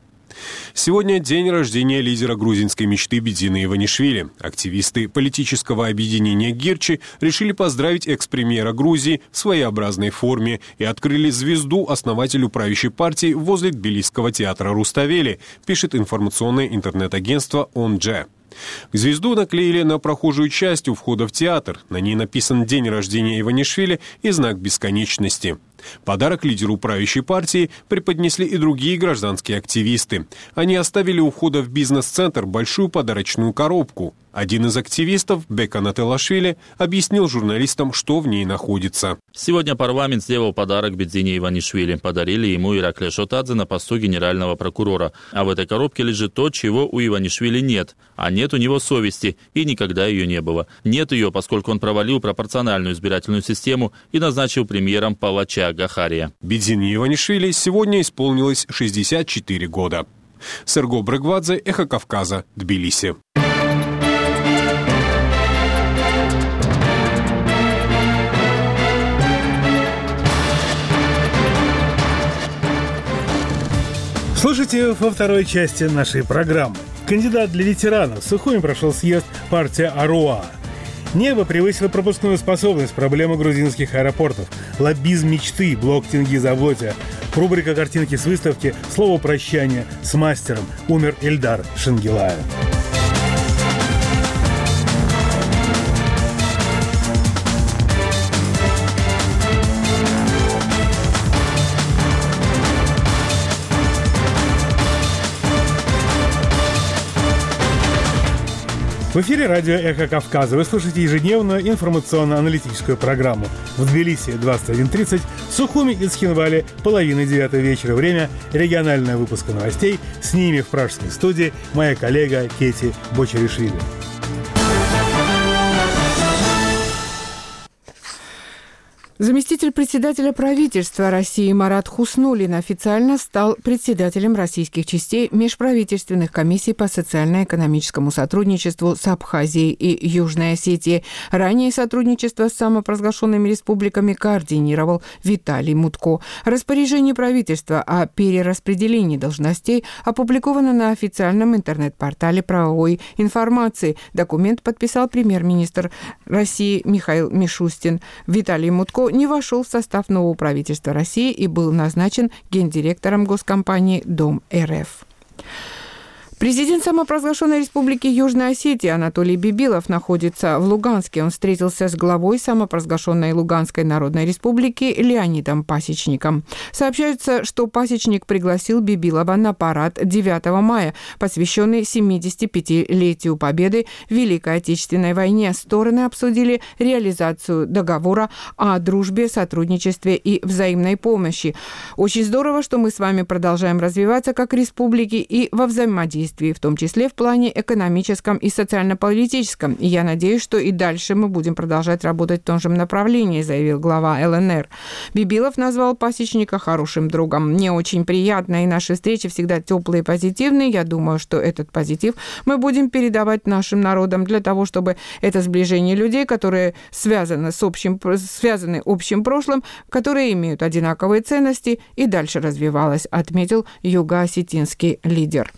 Сегодня день рождения лидера грузинской мечты Бедзины Иванишвили. Активисты политического объединения «Гирчи» решили поздравить экс-премьера Грузии в своеобразной форме и открыли звезду основателю правящей партии возле Тбилисского театра Руставели, пишет информационное интернет-агентство «ОНДЖЕ». Звезду наклеили на прохожую часть у входа в театр. На ней написан день рождения Иванишвили и знак бесконечности. Подарок лидеру правящей партии преподнесли и другие гражданские активисты. Они оставили у входа в бизнес-центр большую подарочную коробку. Один из активистов, Бекан Ателашвили, объяснил журналистам, что в ней находится. Сегодня парламент сделал подарок Бедзине Иванишвили. Подарили ему Ираклия Шотадзе на посту генерального прокурора. А в этой коробке лежит то, чего у Иванишвили нет. А нет у него совести, и никогда ее не было. Нет ее, поскольку он провалил пропорциональную избирательную систему и назначил премьером палача Гахария. Бедзине Иванишвили сегодня исполнилось шестьдесят четыре года. Серго Брыгвадзе, Эхо Кавказа, Тбилиси. Слушайте во второй части нашей программы. Кандидат для ветеранов. В Сухуми прошел съезд партия Аруа. Небо превысило пропускную способность. Проблема грузинских аэропортов. Лоббизм мечты. Блог Тенгиза Авлотия. Рубрика «Картинки с выставки». Слово прощания с мастером. Умер Эльдар Шенгелаев. В эфире радио «Эхо Кавказа». Вы слушаете ежедневную информационно-аналитическую программу. В Тбилиси двадцать один тридцать, в Сухуми и Цхинвале половина девятого вечера. Время регионального выпуска новостей. С ними в пражской студии моя коллега Кети Бочаришвили. Заместитель председателя правительства России Марат Хуснуллин официально стал председателем российских частей межправительственных комиссий по социально-экономическому сотрудничеству с Абхазией и Южной Осетией. Ранее сотрудничество с самопровозглашенными республиками координировал Виталий Мутко. Распоряжение правительства о перераспределении должностей опубликовано на официальном интернет-портале правовой информации. Документ подписал премьер-министр России Михаил Мишустин. Виталий Мутко не вошел в состав нового правительства России и был назначен гендиректором госкомпании «Дом.РФ». Президент самопровозглашенной республики Южной Осетии Анатолий Бибилов находится в Луганске. Он встретился с главой самопровозглашенной Луганской Народной Республики Леонидом Пасечником. Сообщается, что Пасечник пригласил Бибилова на парад девятого мая, посвященный семидесятипятилетию победы в Великой Отечественной войне. Стороны обсудили реализацию договора о дружбе, сотрудничестве и взаимной помощи. Очень здорово, что мы с вами продолжаем развиваться как республики и во взаимодействии, в том числе в плане экономическом и социально-политическом. И я надеюсь, что и дальше мы будем продолжать работать в том же направлении, заявил глава ЛНР. Бибилов назвал Пасечника хорошим другом. Мне очень приятно, и наши встречи всегда теплые и позитивные. Я думаю, что этот позитив мы будем передавать нашим народам для того, чтобы это сближение людей, которые связаны с общим, связаны общим прошлым, которые имеют одинаковые ценности, и дальше развивалось, отметил юго-осетинский лидер.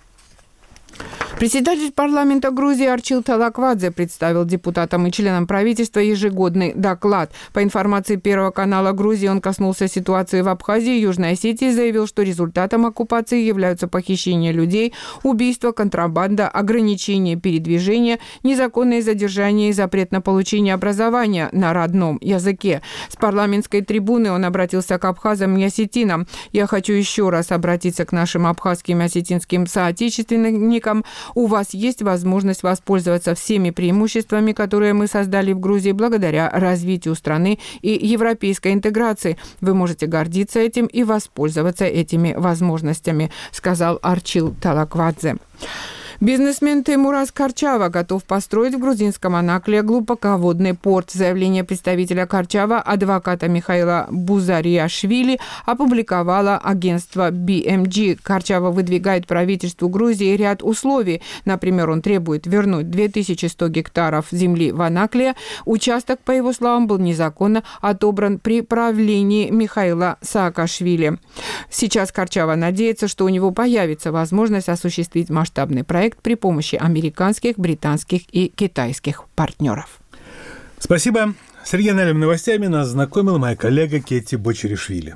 Председатель парламента Грузии Арчил Талаквадзе представил депутатам и членам правительства ежегодный доклад. По информации Первого канала Грузии, он коснулся ситуации в Абхазии и Южной Осетии и заявил, что результатом оккупации являются похищение людей, убийства, контрабанда, ограничение передвижения, незаконное задержание и запрет на получение образования на родном языке. С парламентской трибуны он обратился к абхазам и осетинам. «Я хочу еще раз обратиться к нашим абхазским и осетинским соотечественникам. У вас есть возможность воспользоваться всеми преимуществами, которые мы создали в Грузии благодаря развитию страны и европейской интеграции. Вы можете гордиться этим и воспользоваться этими возможностями», сказал Арчил Талаквадзе. Бизнесмен Теймураз Карчава готов построить в грузинском Анакле глубоководный порт. Заявление представителя Карчава, адвоката Михаила Бузариашвили, опубликовало агентство би эм джи. Карчава выдвигает правительству Грузии ряд условий. Например, он требует вернуть две тысячи сто гектаров земли в Анакле. Участок, по его словам, был незаконно отобран при правлении Михаила Саакашвили. Сейчас Карчава надеется, что у него появится возможность осуществить масштабный проект при помощи американских, британских и китайских партнеров. Спасибо. С региональными новостями нас знакомила моя коллега Кетти Бочаришвили.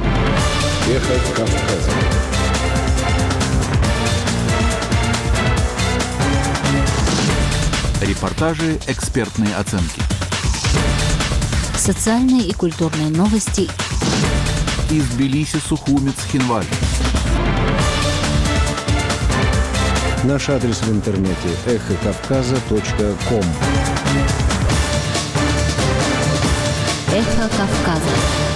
Эхо Кавказа. Репортажи, экспертные оценки. Социальные и культурные новости. Из Тбилиси, Сухуми, Цхинвали. Наш адрес в интернете эхо кавказа точка ком. Эхо Кавказа.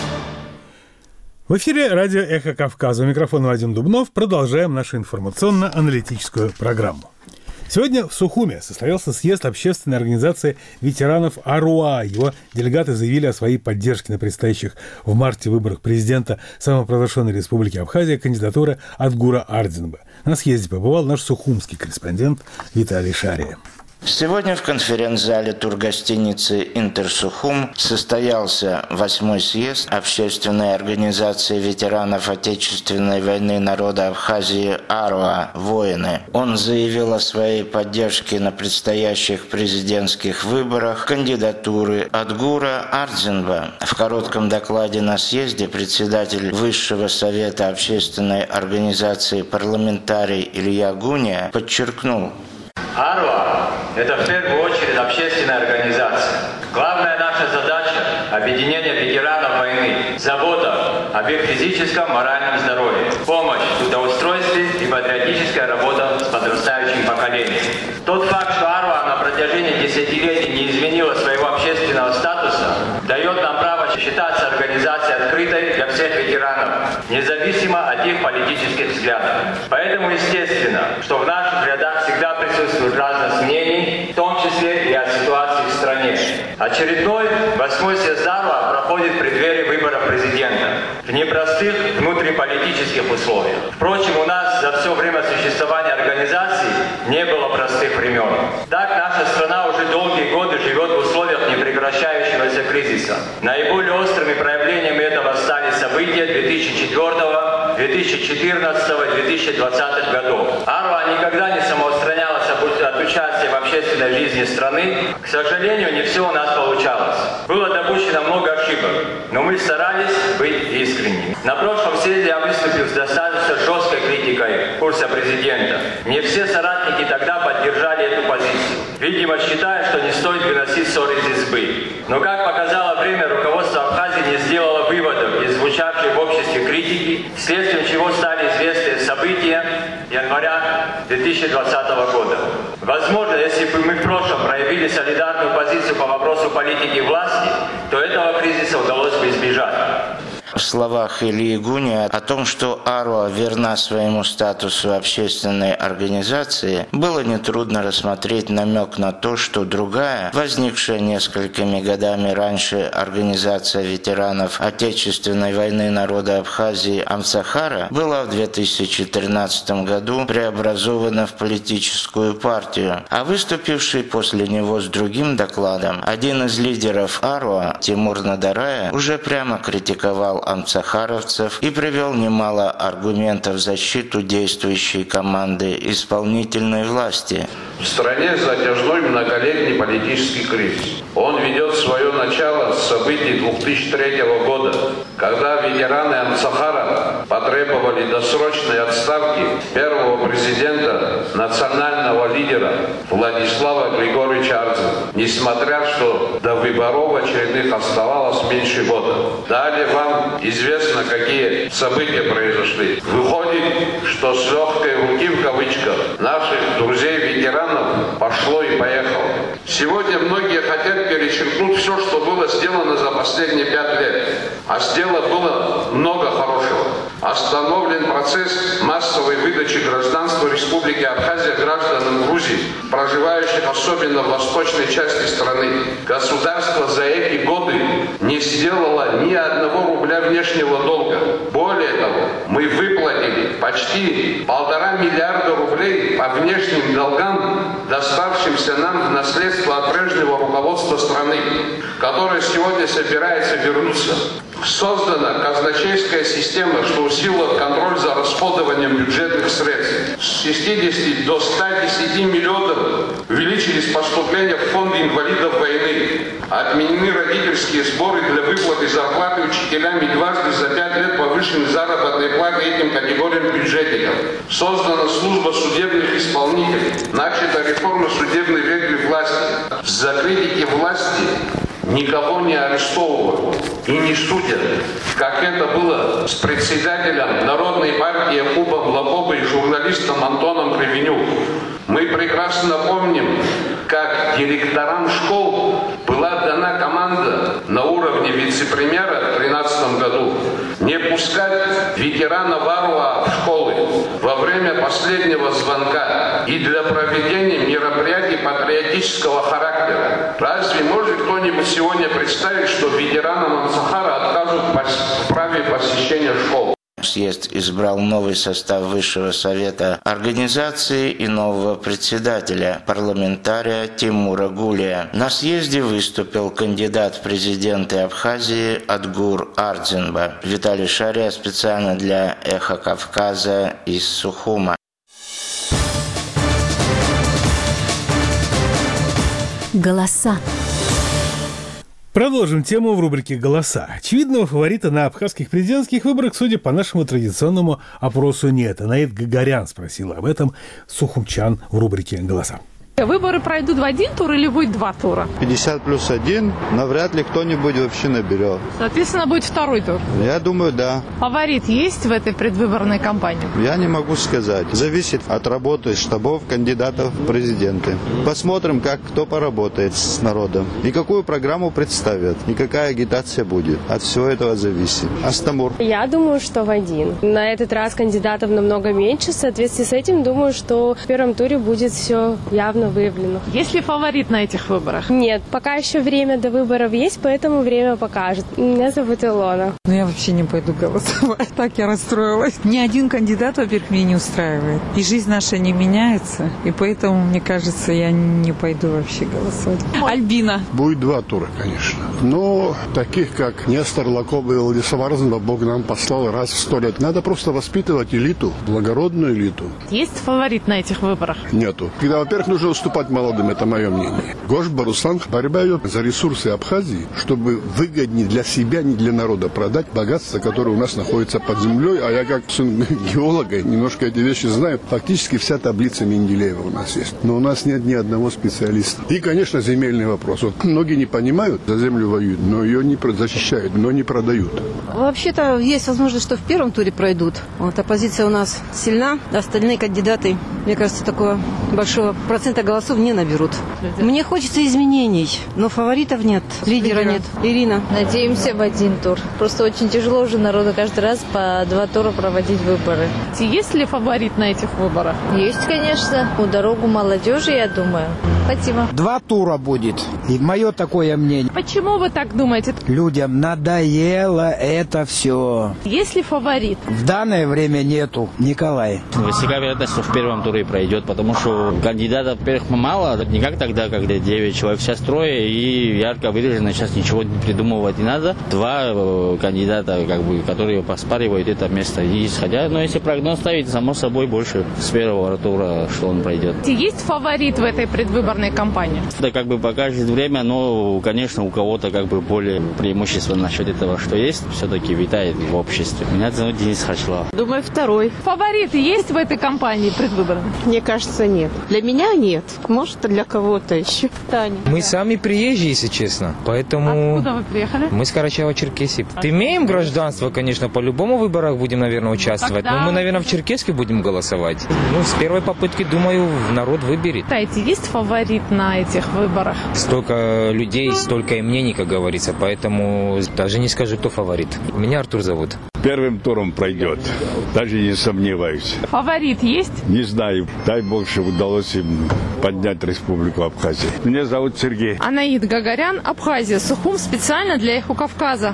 В эфире радио «Эхо Кавказа». У микрофона Вадим Дубнов. Продолжаем нашу информационно-аналитическую программу. Сегодня в Сухуме состоялся съезд общественной организации ветеранов АРОА. Его делегаты заявили о своей поддержке на предстоящих в марте выборах президента самопровозглашенной республики Абхазия кандидатуры Атгура Ардзинбе. На съезде побывал наш сухумский корреспондент Виталий Шария. Сегодня в конференц-зале тургостиницы «Интерсухум» состоялся восьмой съезд общественной организации ветеранов Отечественной войны народа Абхазии АРОА «Воины». Он заявил о своей поддержке на предстоящих президентских выборах кандидатуры Атгура Ардзинбе. В коротком докладе на съезде председатель Высшего совета общественной организации парламентарий Илья Гуния подчеркнул: АРОА – это в первую очередь общественная организация. Главная наша задача – объединение ветеранов войны, забота об их физическом, моральном здоровье, помощь в трудоустройстве и патриотическая работа с подрастающим поколением. Тот факт, что АРОА на протяжении десятилетий не изменила своего общественного статуса, дает нам право считаться организацией открытой для всех ветеранов, независимо от их политических взглядов. Поэтому естественно, что в наших рядах всегда присутствует разность мнений, в том числе и о ситуации в стране. Очередной восьмой съезд АРОА проходит в преддверии выборов президента в непростых внутриполитических условиях. Впрочем, у нас за все время существования организации не было простых времен. Так наша страна уже долгие годы живет в условиях непрекращающегося кризиса. Наиболее острыми проявлениями этого стали события две тысячи четвёртого, две тысячи четырнадцатого и две тысячи двадцатых годов. АРОА никогда не самоустранялась от участия в общественной жизни страны. К сожалению, не все у нас получалось. Было допущено много ошибок, но мы старались быть искренними. На прошлом съезде я выступил с достаточно жесткой критикой курса президента. Не все соратники тогда поддержали эту позицию, видимо, считая, что не стоит выносить ссоры из избы. Но, как показало время, руководство Абхазии не сделало выводов из звучавшей в обществе критики, следствием чего стали известные события января две тысячи двадцатого года. Возможно, если бы мы в прошлом проявили солидарную позицию по вопросу политики власти, то этого кризиса удалось бы избежать. В словах Ильи Гуния о том, что АРОА верна своему статусу общественной организации, было нетрудно рассмотреть намек на то, что другая, возникшая несколькими годами раньше организация ветеранов Отечественной войны народа Абхазии Амцахара была в две тысячи тринадцатом году преобразована в политическую партию, а выступивший после него с другим докладом один из лидеров АРОА, Тимур Надарая, уже прямо критиковал амцахаровцев и привел немало аргументов в защиту действующей команды исполнительной власти. В стране затяжной многолетний политический кризис. Он ведет свое начало с событий две тысячи третьего года, когда ветераны Амцахара потребовали досрочной отставки первого президента, национального лидера Владислава Григорьевича Ардзинбе, несмотря что до выборов очередных оставалось меньше года. Далее вам известно, какие события произошли. Выходит, что с легкой руки в кавычках наших друзей-ветеранов пошло и поехало. Сегодня многие хотят перечеркнуть все, что было сделано за последние пять лет. А сделано было много хорошего. Остановлен процесс массовой выдачи гражданства Республики Абхазия гражданам Грузии, проживающих особенно в восточной части страны. Государство за эти годы не сделало ни одного рубля внешнего долга. Более того, мы выплатили почти полтора миллиарда рублей по внешним долгам, доставшимся нам в наследство от прежнего руководства страны, которое сегодня собирается вернуться. Создана казначейская система, что усилила контроль за расходованием бюджетных средств. С шестидесяти до ста десяти миллионов увеличились поступления в фонд инвалидов войны. Отменены родительские сборы для выплаты зарплаты учителям и дважды за пять лет повышены заработные платы этим категориям бюджетников. Создана служба судебных исполнителей. Начата реформа судебной ветви власти. За критики власти никого не арестовывают и не судят, как это было с председателем Народной партии Якубом Лакобой и журналистом Антоном Кривенюк. Мы прекрасно помним, как директорам школ была дана команда на уровне вице-премьера в две тысячи тринадцатом году не пускать ветеранов АРУА в школы во время последнего звонка и для проведения мероприятий патриотического характера. Разве может кто-нибудь сегодня представить, что ветеранам Ан-Сахара откажут в праве посещения школ? Съезд избрал новый состав Высшего совета организации и нового председателя, парламентария Тимура Гулия. На съезде выступил кандидат в президенты Абхазии Адгур Ардзинба. Виталий Шария специально для «Эхо Кавказа» из Сухума. Голоса. Продолжим тему в рубрике «Голоса». Очевидного фаворита на абхазских президентских выборах, судя по нашему традиционному опросу, нет. Анаит Гагарян спросила об этом сухумчан в рубрике «Голоса». Выборы пройдут в один тур или будет два тура? пятьдесят плюс один, навряд ли кто-нибудь вообще наберет. Соответственно, будет второй тур? Я думаю, да. Фаворит есть в этой предвыборной кампании? Я не могу сказать. Зависит от работы штабов кандидатов в президенты. Посмотрим, как кто поработает с народом. И какую программу представят. И какая агитация будет. От всего этого зависит. Астамур. Я думаю, что в один. На этот раз кандидатов намного меньше. В соответствии с этим, думаю, что в первом туре будет все явно выявлено. Есть ли фаворит на этих выборах? Нет, пока еще время до выборов есть, поэтому время покажет. Меня зовут Илона. Ну, я вообще не пойду голосовать. Так я расстроилась. Ни один кандидат, во-первых, меня не устраивает. И жизнь наша не меняется. И поэтому, мне кажется, я не пойду вообще голосовать. Альбина. Будет два тура, конечно. Но таких, как Нестор Лакоба и Владислав Арзенба, Бог нам послал раз в сто лет. Надо просто воспитывать элиту, благородную элиту. Есть фаворит на этих выборах? Нету. Когда, во-первых, нужно уступать молодым, это мое мнение. Гошба, Руслан, борьба идет за ресурсы Абхазии, чтобы выгоднее для себя, не для народа продать богатство, которое у нас находится под землей. А я как сын геолога немножко эти вещи знаю. Фактически вся таблица Менделеева у нас есть. Но у нас нет ни одного специалиста. И, конечно, земельный вопрос. Вот многие не понимают, за землю воюют, но ее не защищают, но не продают. Вообще-то есть возможность, что в первом туре пройдут. Вот оппозиция у нас сильна, остальные кандидаты, мне кажется, такого большого процента голосов не наберут. Мне хочется изменений, но фаворитов нет, лидера нет. Ирина. Надеемся в один тур. Просто очень тяжело уже народу каждый раз по два тура проводить выборы. Есть ли фаворит на этих выборах? Есть, конечно. У дорогу молодежи, я думаю. Спасибо. Два тура будет. И мое такое мнение. Почему вы так думаете? Людям надоело это все. Есть ли фаворит? В данное время нету. Николай. Высока вероятность, что в первом туре пройдет, потому что кандидатов, во-первых, мало, не как тогда, когда девять человек вся строя и ярко выражено, сейчас ничего не придумывать не надо. Два кандидата, как бы, которые поспаривают это место. И исходя, но если прогноз ставить, само собой, больше с первого тура, что он пройдет. Есть фаворит в этой предвыборной кампании? Это как бы покажет время, но, конечно, у кого-то как бы более преимущество насчет этого, что есть, все-таки витает в обществе. Меня зовут Денис Хачлав. Думаю, второй. Фаворит есть в этой кампании предвыборной? Мне кажется, нет. Для меня нет. Может, для кого-то еще. Таня. Мы сами приезжие, если честно. Поэтому... Откуда вы приехали? Мы с Карачаева-Черкесии. Имеем гражданство, конечно, по-любому в выборах будем, наверное, участвовать. Когда... Но мы, наверное, в Черкеске будем голосовать. Ну, с первой попытки, думаю, народ выберет. Кстати, есть фаворит на этих выборах? Столько людей, столько и мнений, как говорится. Поэтому даже не скажу, кто фаворит. Меня Артур зовут. Первым туром пройдет. Даже не сомневаюсь. Фаворит есть? Не знаю. Дай бог, что удалось им поднять Республику Абхазия. Меня зовут Сергей. Анаит Гагарян, Абхазия, Сухум, специально для «Эхо Кавказа».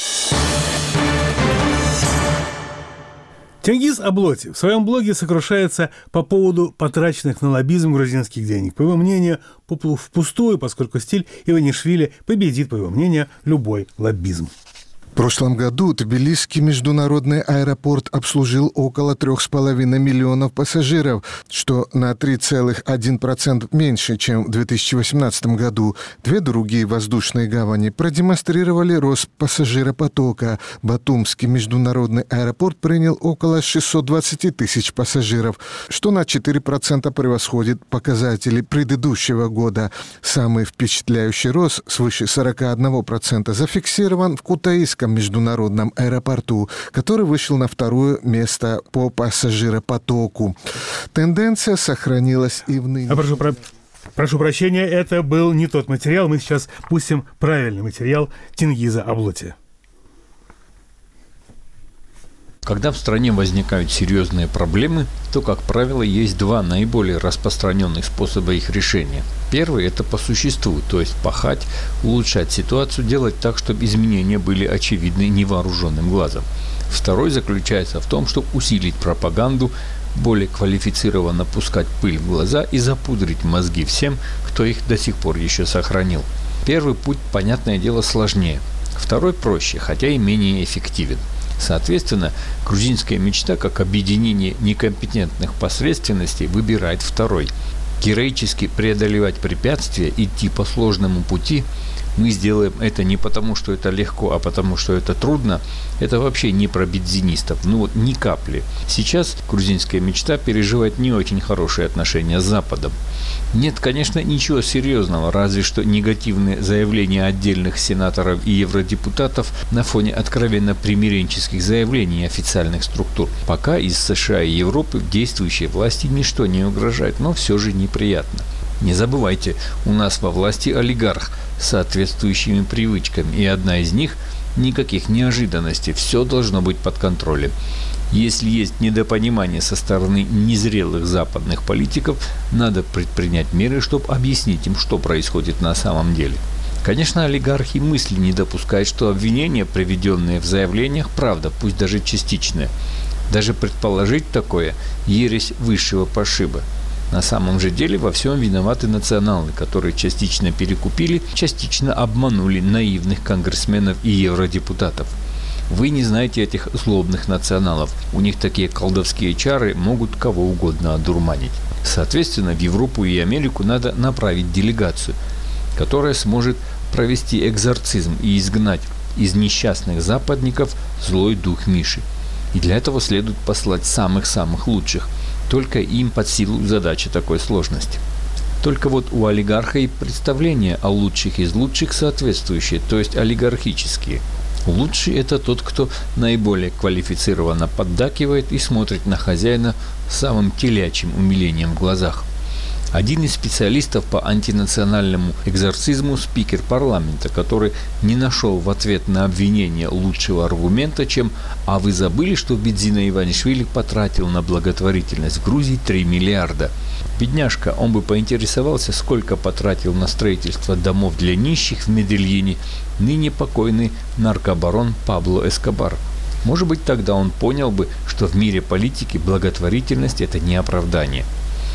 Тенгиз Аблоти в своем блоге сокрушается по поводу потраченных на лоббизм грузинских денег. По его мнению, впустую, поскольку стиль Иванишвили победит, по его мнению, любой лоббизм. В прошлом году Тбилисский международный аэропорт обслужил около трех с половиной миллионов пассажиров, что на три целых один десятый процента меньше, чем в две тысячи восемнадцатом году. Две другие воздушные гавани продемонстрировали рост пассажиропотока. Батумский международный аэропорт принял около шестьсот двадцать тысяч пассажиров, что на четыре процента превосходит показатели предыдущего года. Самый впечатляющий рост, свыше сорок один процент, зафиксирован в Кутаисском международном аэропорту, который вышел на второе место по пассажиропотоку. Тенденция сохранилась и в ныне. А прошу, про... прошу прощения, это был не тот материал. Мы сейчас пустим правильный материал Тенгиза Аблоти. Когда в стране возникают серьезные проблемы, то, как правило, есть два наиболее распространенных способа их решения. Первый – это по существу, то есть пахать, улучшать ситуацию, делать так, чтобы изменения были очевидны невооруженным глазом. Второй заключается в том, чтобы усилить пропаганду, более квалифицированно пускать пыль в глаза и запудрить мозги всем, кто их до сих пор еще сохранил. Первый путь, понятное дело, сложнее. Второй проще, хотя и менее эффективен. Соответственно, грузинская мечта, как объединение некомпетентных посредственностей, выбирает второй. Героически преодолевать препятствия, идти по сложному пути. Мы сделаем это не потому, что это легко, а потому, что это трудно. Это вообще не про бедзинистов, ну вот ни капли. Сейчас грузинская мечта переживает не очень хорошие отношения с Западом. Нет, конечно, ничего серьезного, разве что негативные заявления отдельных сенаторов и евродепутатов на фоне откровенно примиренческих заявлений официальных структур. Пока из США и Европы действующей власти ничто не угрожает, но все же неприятно. Не забывайте, у нас во власти олигарх с соответствующими привычками, и одна из них – никаких неожиданностей, все должно быть под контролем. Если есть недопонимание со стороны незрелых западных политиков, надо предпринять меры, чтобы объяснить им, что происходит на самом деле. Конечно, олигархи мысли не допускают, что обвинения, приведенные в заявлениях, правда, пусть даже частичные. Даже предположить такое – ересь высшего пошиба. На самом же деле во всем виноваты националы, которые частично перекупили, частично обманули наивных конгрессменов и евродепутатов. Вы не знаете этих злобных националов. У них такие колдовские чары могут кого угодно одурманить. Соответственно, в Европу и Америку надо направить делегацию, которая сможет провести экзорцизм и изгнать из несчастных западников злой дух Миши. И для этого следует послать самых-самых лучших. Только им под силу задача такой сложности. Только вот у олигарха и представления о лучших из лучших соответствующие, то есть олигархические. Лучший – это тот, кто наиболее квалифицированно поддакивает и смотрит на хозяина с самым телячьим умилением в глазах. Один из специалистов по антинациональному экзорцизму – спикер парламента, который не нашел в ответ на обвинение лучшего аргумента, чем «А вы забыли, что Бедзина Иванишвили потратил на благотворительность в Грузии три миллиарда?» Бедняжка, он бы поинтересовался, сколько потратил на строительство домов для нищих в Медельине ныне покойный наркобарон Пабло Эскобар. Может быть, тогда он понял бы, что в мире политики благотворительность – это не оправдание.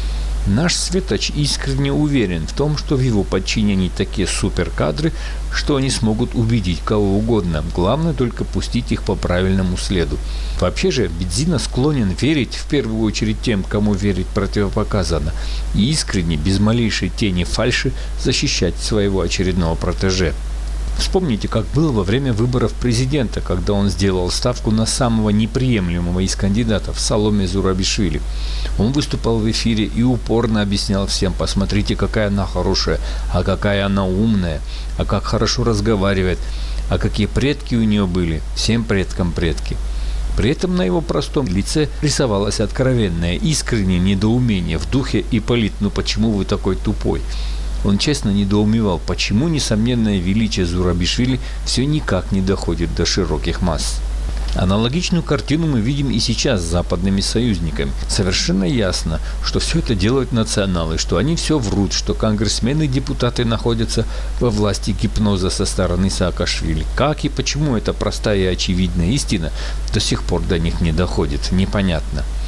Наш Светоч искренне уверен в том, что в его подчинении такие суперкадры, что они смогут убедить кого угодно. Главное только пустить их по правильному следу. Вообще же Бедзина склонен верить в первую очередь тем, кому верить противопоказано, и искренне, без малейшей тени фальши, защищать своего очередного протеже. Вспомните, как было во время выборов президента, когда он сделал ставку на самого неприемлемого из кандидатов – Саломе Зурабишвили. Он выступал в эфире и упорно объяснял всем: посмотрите, какая она хорошая, а какая она умная, а как хорошо разговаривает, а какие предки у нее были, всем предкам предки. При этом на его простом лице рисовалось откровенное, искреннее недоумение в духе: «Ипполит, ну почему вы такой тупой?» Он честно недоумевал, почему несомненное величие Зурабишвили все никак не доходит до широких масс. Аналогичную картину мы видим и сейчас с западными союзниками. Совершенно ясно, что все это делают националы, что они все врут, что конгрессмены и депутаты находятся во власти гипноза со стороны Саакашвили. Как и почему эта простая и очевидная истина до сих пор до них не доходит, непонятно.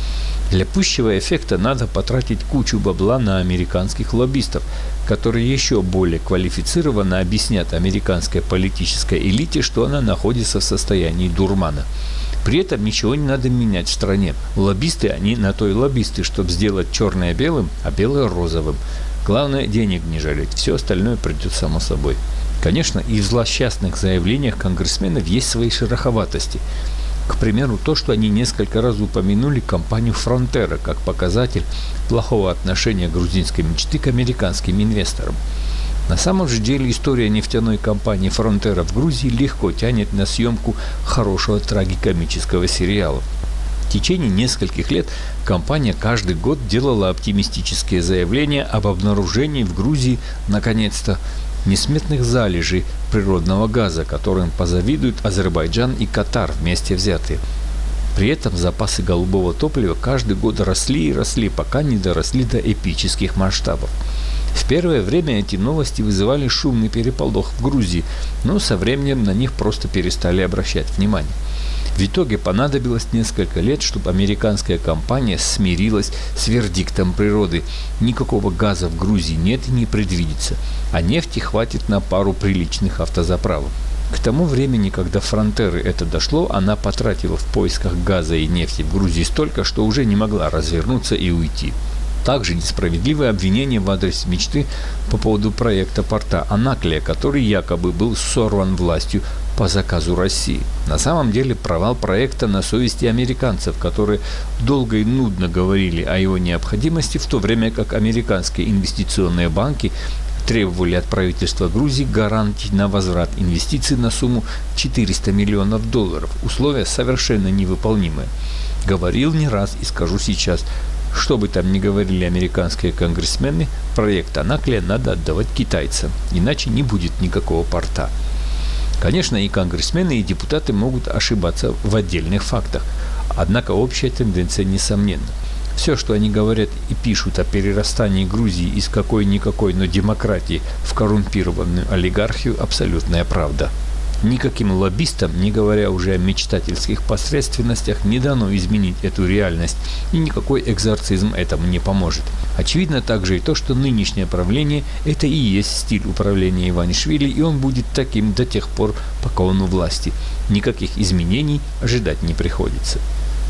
Для пущего эффекта надо потратить кучу бабла на американских лоббистов, которые еще более квалифицированно объяснят американской политической элите, что она находится в состоянии дурмана. При этом ничего не надо менять в стране. Лоббисты, они на то и лоббисты, чтобы сделать черное белым, а белое розовым. Главное, денег не жалеть, все остальное придет само собой. Конечно, и в злосчастных заявлениях конгрессменов есть свои шероховатости. К примеру, то, что они несколько раз упомянули компанию «Фронтера» как показатель плохого отношения грузинской мечты к американским инвесторам. На самом же деле история нефтяной компании «Фронтера» в Грузии легко тянет на съемку хорошего трагикомического сериала. В течение нескольких лет компания каждый год делала оптимистические заявления об обнаружении в Грузии, наконец-то, несметных залежей природного газа, которым позавидуют Азербайджан и Катар вместе взятые. При этом запасы голубого топлива каждый год росли и росли, пока не доросли до эпических масштабов. В первое время эти новости вызывали шумный переполох в Грузии, но со временем на них просто перестали обращать внимание. В итоге понадобилось несколько лет, чтобы американская компания смирилась с вердиктом природы. Никакого газа в Грузии нет и не предвидится, а нефти хватит на пару приличных автозаправок. К тому времени, когда «Фронтеры» это дошло, она потратила в поисках газа и нефти в Грузии столько, что уже не могла развернуться и уйти. Также несправедливое обвинение в адрес мечты по поводу проекта порта Анаклия, который якобы был сорван властью по заказу России. На самом деле провал проекта на совести американцев, которые долго и нудно говорили о его необходимости, в то время как американские инвестиционные банки требовали от правительства Грузии гарантий на возврат инвестиций на сумму четыреста миллионов долларов. Условия совершенно невыполнимые. Говорил не раз и скажу сейчас. Что бы там ни говорили американские конгрессмены, проект Анаклия надо отдавать китайцам, иначе не будет никакого порта. Конечно, и конгрессмены, и депутаты могут ошибаться в отдельных фактах, однако общая тенденция несомненна. Все, что они говорят и пишут о перерастании Грузии из какой-никакой, но демократии в коррумпированную олигархию, абсолютная правда. Никаким лоббистам, не говоря уже о мечтательских посредственностях, не дано изменить эту реальность, и никакой экзорцизм этому не поможет. Очевидно также и то, что нынешнее правление – это и есть стиль управления Иванишвили, и он будет таким до тех пор, пока он у власти. Никаких изменений ожидать не приходится.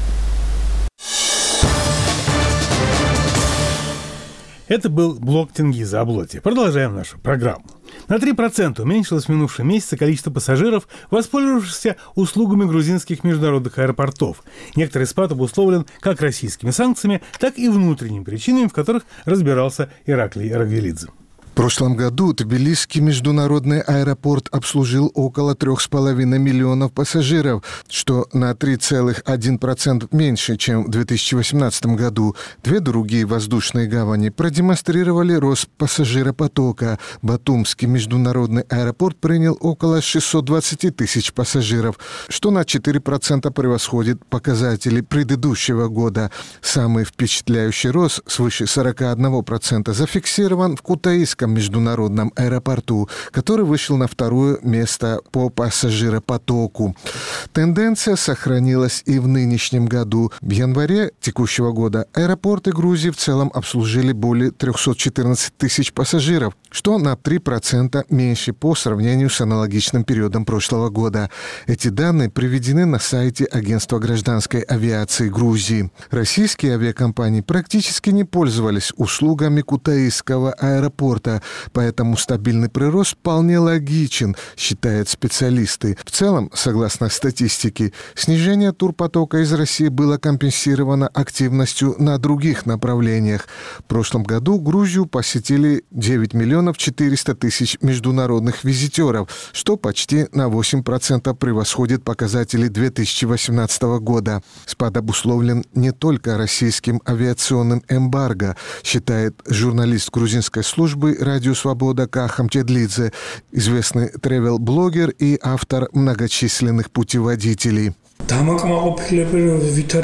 Это был блог Тенгиза Аблоти. Продолжаем нашу программу. На три процента уменьшилось в минувшем месяце количество пассажиров, воспользовавшихся услугами грузинских международных аэропортов. Некоторый спад обусловлен как российскими санкциями, так и внутренними причинами, в которых разбирался Ираклий Рагвелидзе. В прошлом году Тбилисский международный аэропорт обслужил около трех с половиной миллионов пассажиров, что на три целых один десятый процента меньше, чем в две тысячи восемнадцатом году. Две другие воздушные гавани продемонстрировали рост пассажиропотока. Батумский международный аэропорт принял около шестьсот двадцать тысяч пассажиров, что на четыре процента превосходит показатели предыдущего года. Самый впечатляющий рост, свыше сорок один процент, зафиксирован в Кутаисском международном аэропорту, который вышел на второе место по пассажиропотоку. Тенденция сохранилась и в нынешнем году. В январе текущего года аэропорты Грузии в целом обслужили более триста четырнадцать тысяч пассажиров, что на три процента меньше по сравнению с аналогичным периодом прошлого года. Эти данные приведены на сайте Агентства гражданской авиации Грузии. Российские авиакомпании практически не пользовались услугами Кутаисского аэропорта, поэтому стабильный прирост вполне логичен, считают специалисты. В целом, согласно статистике, снижение турпотока из России было компенсировано активностью на других направлениях. В прошлом году Грузию посетили девять миллионов четыреста тысяч международных визитеров, что почти на восемь процентов превосходит показатели две тысячи восемнадцатого года. Спад обусловлен не только российским авиационным эмбарго, считает журналист грузинской службы «Радио Свобода» Кахам Тедлидзе, известный тревел-блогер и автор многочисленных путеводителей.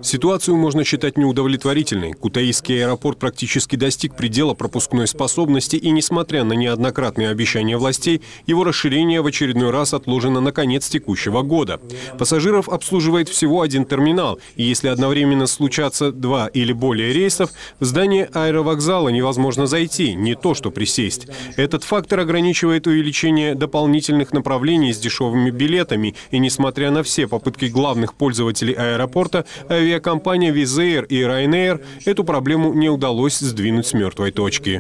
Ситуацию можно считать неудовлетворительной. Кутаисский аэропорт практически достиг предела пропускной способности, и, несмотря на неоднократные обещания властей, его расширение в очередной раз отложено на конец текущего года. Пассажиров обслуживает всего один терминал, и если одновременно случатся два или более рейсов, в здание аэровокзала невозможно зайти, не то что присесть. Этот фактор ограничивает увеличение дополнительных направлений с дешевыми билетами, и, несмотря на все попытки главных пользователей аэропорта, авиакомпания Wizz Air и Ryanair, эту проблему не удалось сдвинуть с мертвой точки.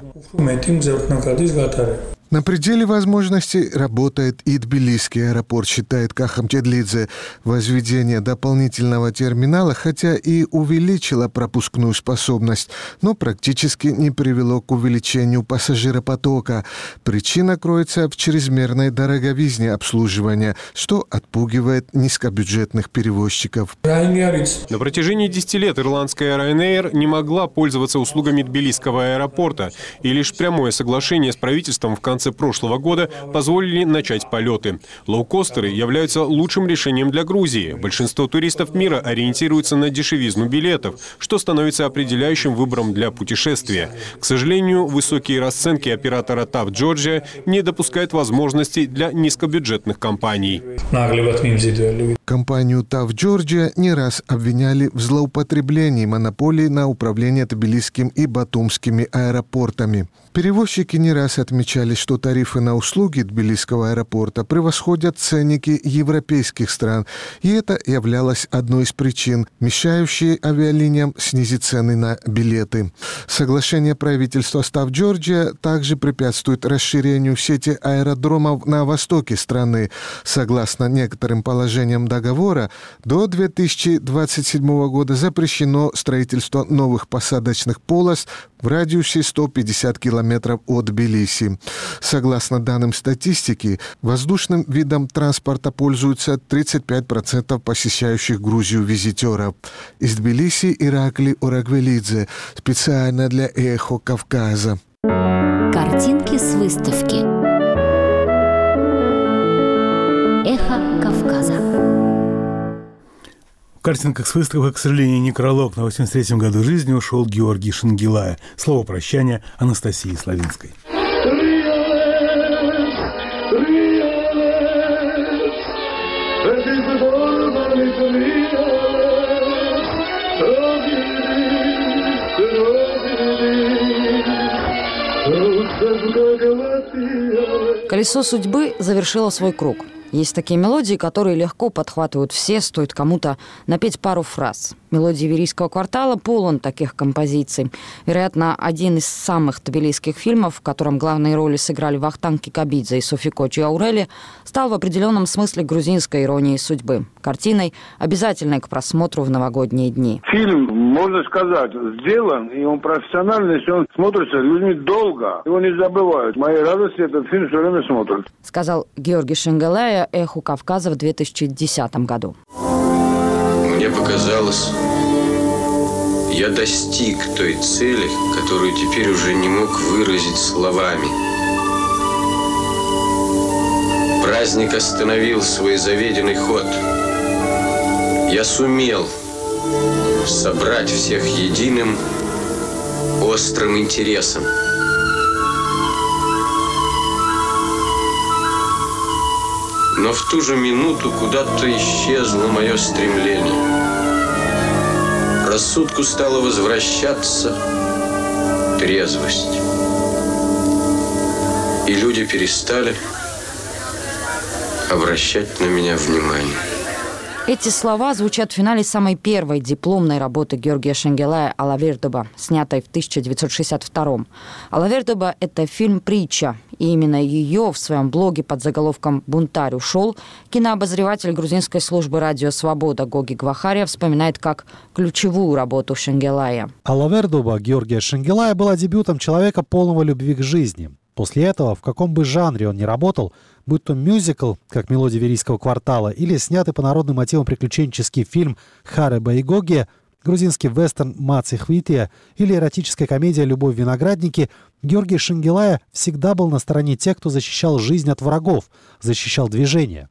На пределе возможностей работает и Тбилисский аэропорт, считает Кахам Тедлидзе. Возведение дополнительного терминала, хотя и увеличило пропускную способность, но практически не привело к увеличению пассажиропотока. Причина кроется в чрезмерной дороговизне обслуживания, что отпугивает низкобюджетных перевозчиков. На протяжении десяти лет ирландская Ryanair не могла пользоваться услугами Тбилисского аэропорта, и лишь прямое соглашение с правительством в конце В конце прошлого года позволили начать полеты. Лоукостеры являются лучшим решением для Грузии. Большинство туристов мира ориентируются на дешевизну билетов, что становится определяющим выбором для путешествия. К сожалению, высокие расценки оператора ти эй эф Georgia не допускают возможностей для низкобюджетных компаний. Компанию ти эй эф Georgia не раз обвиняли в злоупотреблении монополии на управление Тбилисским и Батумскими аэропортами. Перевозчики не раз отмечали, что тарифы на услуги Тбилисского аэропорта превосходят ценники европейских стран, и это являлось одной из причин, мешающей авиалиниям снизить цены на билеты. Соглашение правительства с ти эй эф Georgia также препятствует расширению сети аэродромов на востоке страны. Согласно некоторым положениям договора, до две тысячи двадцать седьмого года запрещено строительство новых посадочных полос в радиусе сто пятьдесят километров от Тбилиси. Согласно данным статистики, воздушным видом транспорта пользуются тридцать пять процентов посещающих Грузию визитеров. Из Тбилиси Иракли Орагвелидзе, специально для «Эхо Кавказа». Картинки с выставки. «Эхо Кавказа». В картинках с выставки, к сожалению, некролог. На восемьдесят третьем году жизни ушел Георгий Шенгелая. Слово прощания Анастасии Славинской. Колесо судьбы завершило свой круг. Есть такие мелодии, которые легко подхватывают все, стоит кому-то напеть пару фраз. Мелодии Верийского квартала полон таких композиций. Вероятно, один из самых тбилисских фильмов, в котором главные роли сыграли Вахтанг Кикабидзе и Софико Чиаурели, стал в определенном смысле грузинской иронией судьбы. Картиной, обязательной к просмотру в новогодние дни. Фильм, можно сказать, сделан, и он профессиональный, и он смотрится людьми долго. Его не забывают. Моей радости этот фильм все время смотрят. Сказал Георгий Шенгелая «Эху Кавказа» в две тысячи десятом году. Мне показалось, я достиг той цели, которую теперь уже не мог выразить словами. Праздник остановил свой заведенный ход. Я сумел собрать всех единым острым интересом. Но в ту же минуту куда-то исчезло мое стремление. Рассудку стала возвращаться трезвость. И люди перестали обращать на меня внимание. Эти слова звучат в финале самой первой дипломной работы Георгия Шенгелая «Алавердоба», снятой в тысяча девятьсот шестьдесят втором. «Алавердоба» — это фильм-притча, и именно ее в своем блоге под заголовком «Бунтарь ушел» кинообозреватель грузинской службы «Радио Свобода» Гоги Гвахария вспоминает как ключевую работу Шенгелая. «Алавердоба» Георгия Шенгелая была дебютом человека, полного любви к жизни. После этого, в каком бы жанре он ни работал, будь то мюзикл, как «Мелодия Верийского квартала», или снятый по народным мотивам приключенческий фильм «Харе Байгоге», грузинский вестерн «Маци Хвития» или эротическая комедия «Любовь в винограднике», Георгий Шенгелая всегда был на стороне тех, кто защищал жизнь от врагов, защищал движение.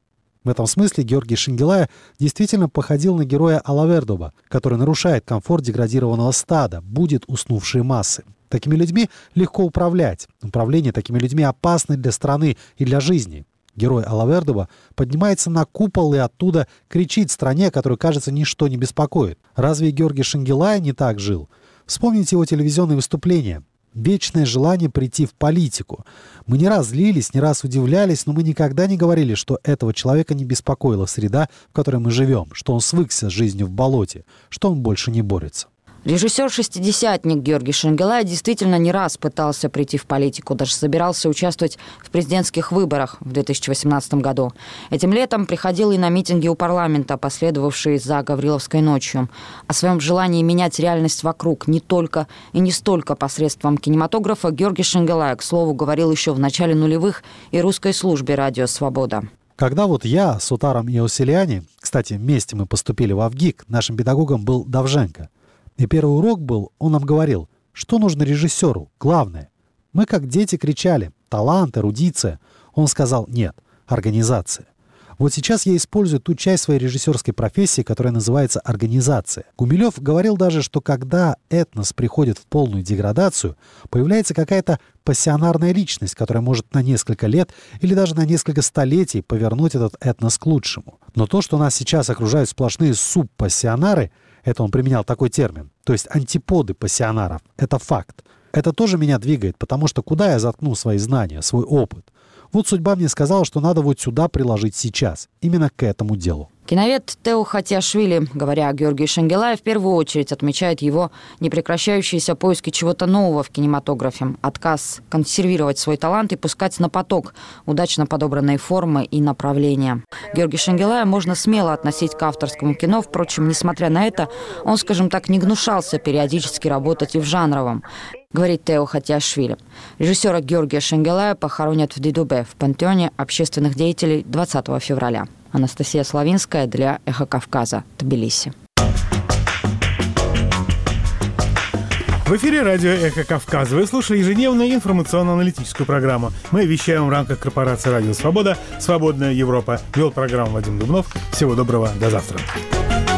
В этом смысле Георгий Шенгелая действительно походил на героя Алавердоба, который нарушает комфорт деградированного стада, будет уснувшие массы. Такими людьми легко управлять. Управление такими людьми опасно для страны и для жизни. Герой Алавердоба поднимается на купол и оттуда кричит стране, которую, кажется, ничто не беспокоит. Разве Георгий Шенгелая не так жил? Вспомните его телевизионные выступления. Вечное желание прийти в политику. Мы не раз злились, не раз удивлялись, но мы никогда не говорили, что этого человека не беспокоила среда, в которой мы живем, что он свыкся с жизнью в болоте, что он больше не борется. Режиссер-шестидесятник Георгий Шенгелая действительно не раз пытался прийти в политику, даже собирался участвовать в президентских выборах в две тысячи восемнадцатом году. Этим летом приходил и на митинги у парламента, последовавшие за Гавриловской ночью. О своем желании менять реальность вокруг не только и не столько посредством кинематографа Георгий Шенгелая, к слову, говорил еще в начале нулевых и русской службе «Радио Свобода». Когда вот я с Утаром и Оселяни, кстати, вместе мы поступили в АВГИК, нашим педагогом был Давженко. И первый урок был, он нам говорил, что нужно режиссеру, главное. Мы как дети кричали «талант, эрудиция». Он сказал «нет, организация». Вот сейчас я использую ту часть своей режиссерской профессии, которая называется организация. Гумилев говорил даже, что когда этнос приходит в полную деградацию, появляется какая-то пассионарная личность, которая может на несколько лет или даже на несколько столетий повернуть этот этнос к лучшему. Но то, что нас сейчас окружают сплошные субпассионары, это он применял такой термин, то есть антиподы пассионаров, это факт. Это тоже меня двигает, потому что куда я заткну свои знания, свой опыт? Вот судьба мне сказала, что надо вот сюда приложить сейчас, именно к этому делу. Киновед Тео Хатиашвили, говоря о Георгии Шенгелае, в первую очередь отмечает его непрекращающиеся поиски чего-то нового в кинематографе, отказ консервировать свой талант и пускать на поток удачно подобранные формы и направления. Георгий Шенгелая можно смело относить к авторскому кино, впрочем, несмотря на это, он, скажем так, не гнушался периодически работать и в жанровом, говорит Тео Хатиашвили. Режиссера Георгия Шенгелая похоронят в Дидубе, в пантеоне общественных деятелей двадцатого февраля. Анастасия Славинская для «Эхо Кавказа», Тбилиси. В эфире радио «Эхо Кавказа». Вы слушали ежедневную информационно-аналитическую программу. Мы вещаем в рамках корпорации «Радио Свобода». «Свободная Европа». Вел программу Вадим Дубнов. Всего доброго. До завтра.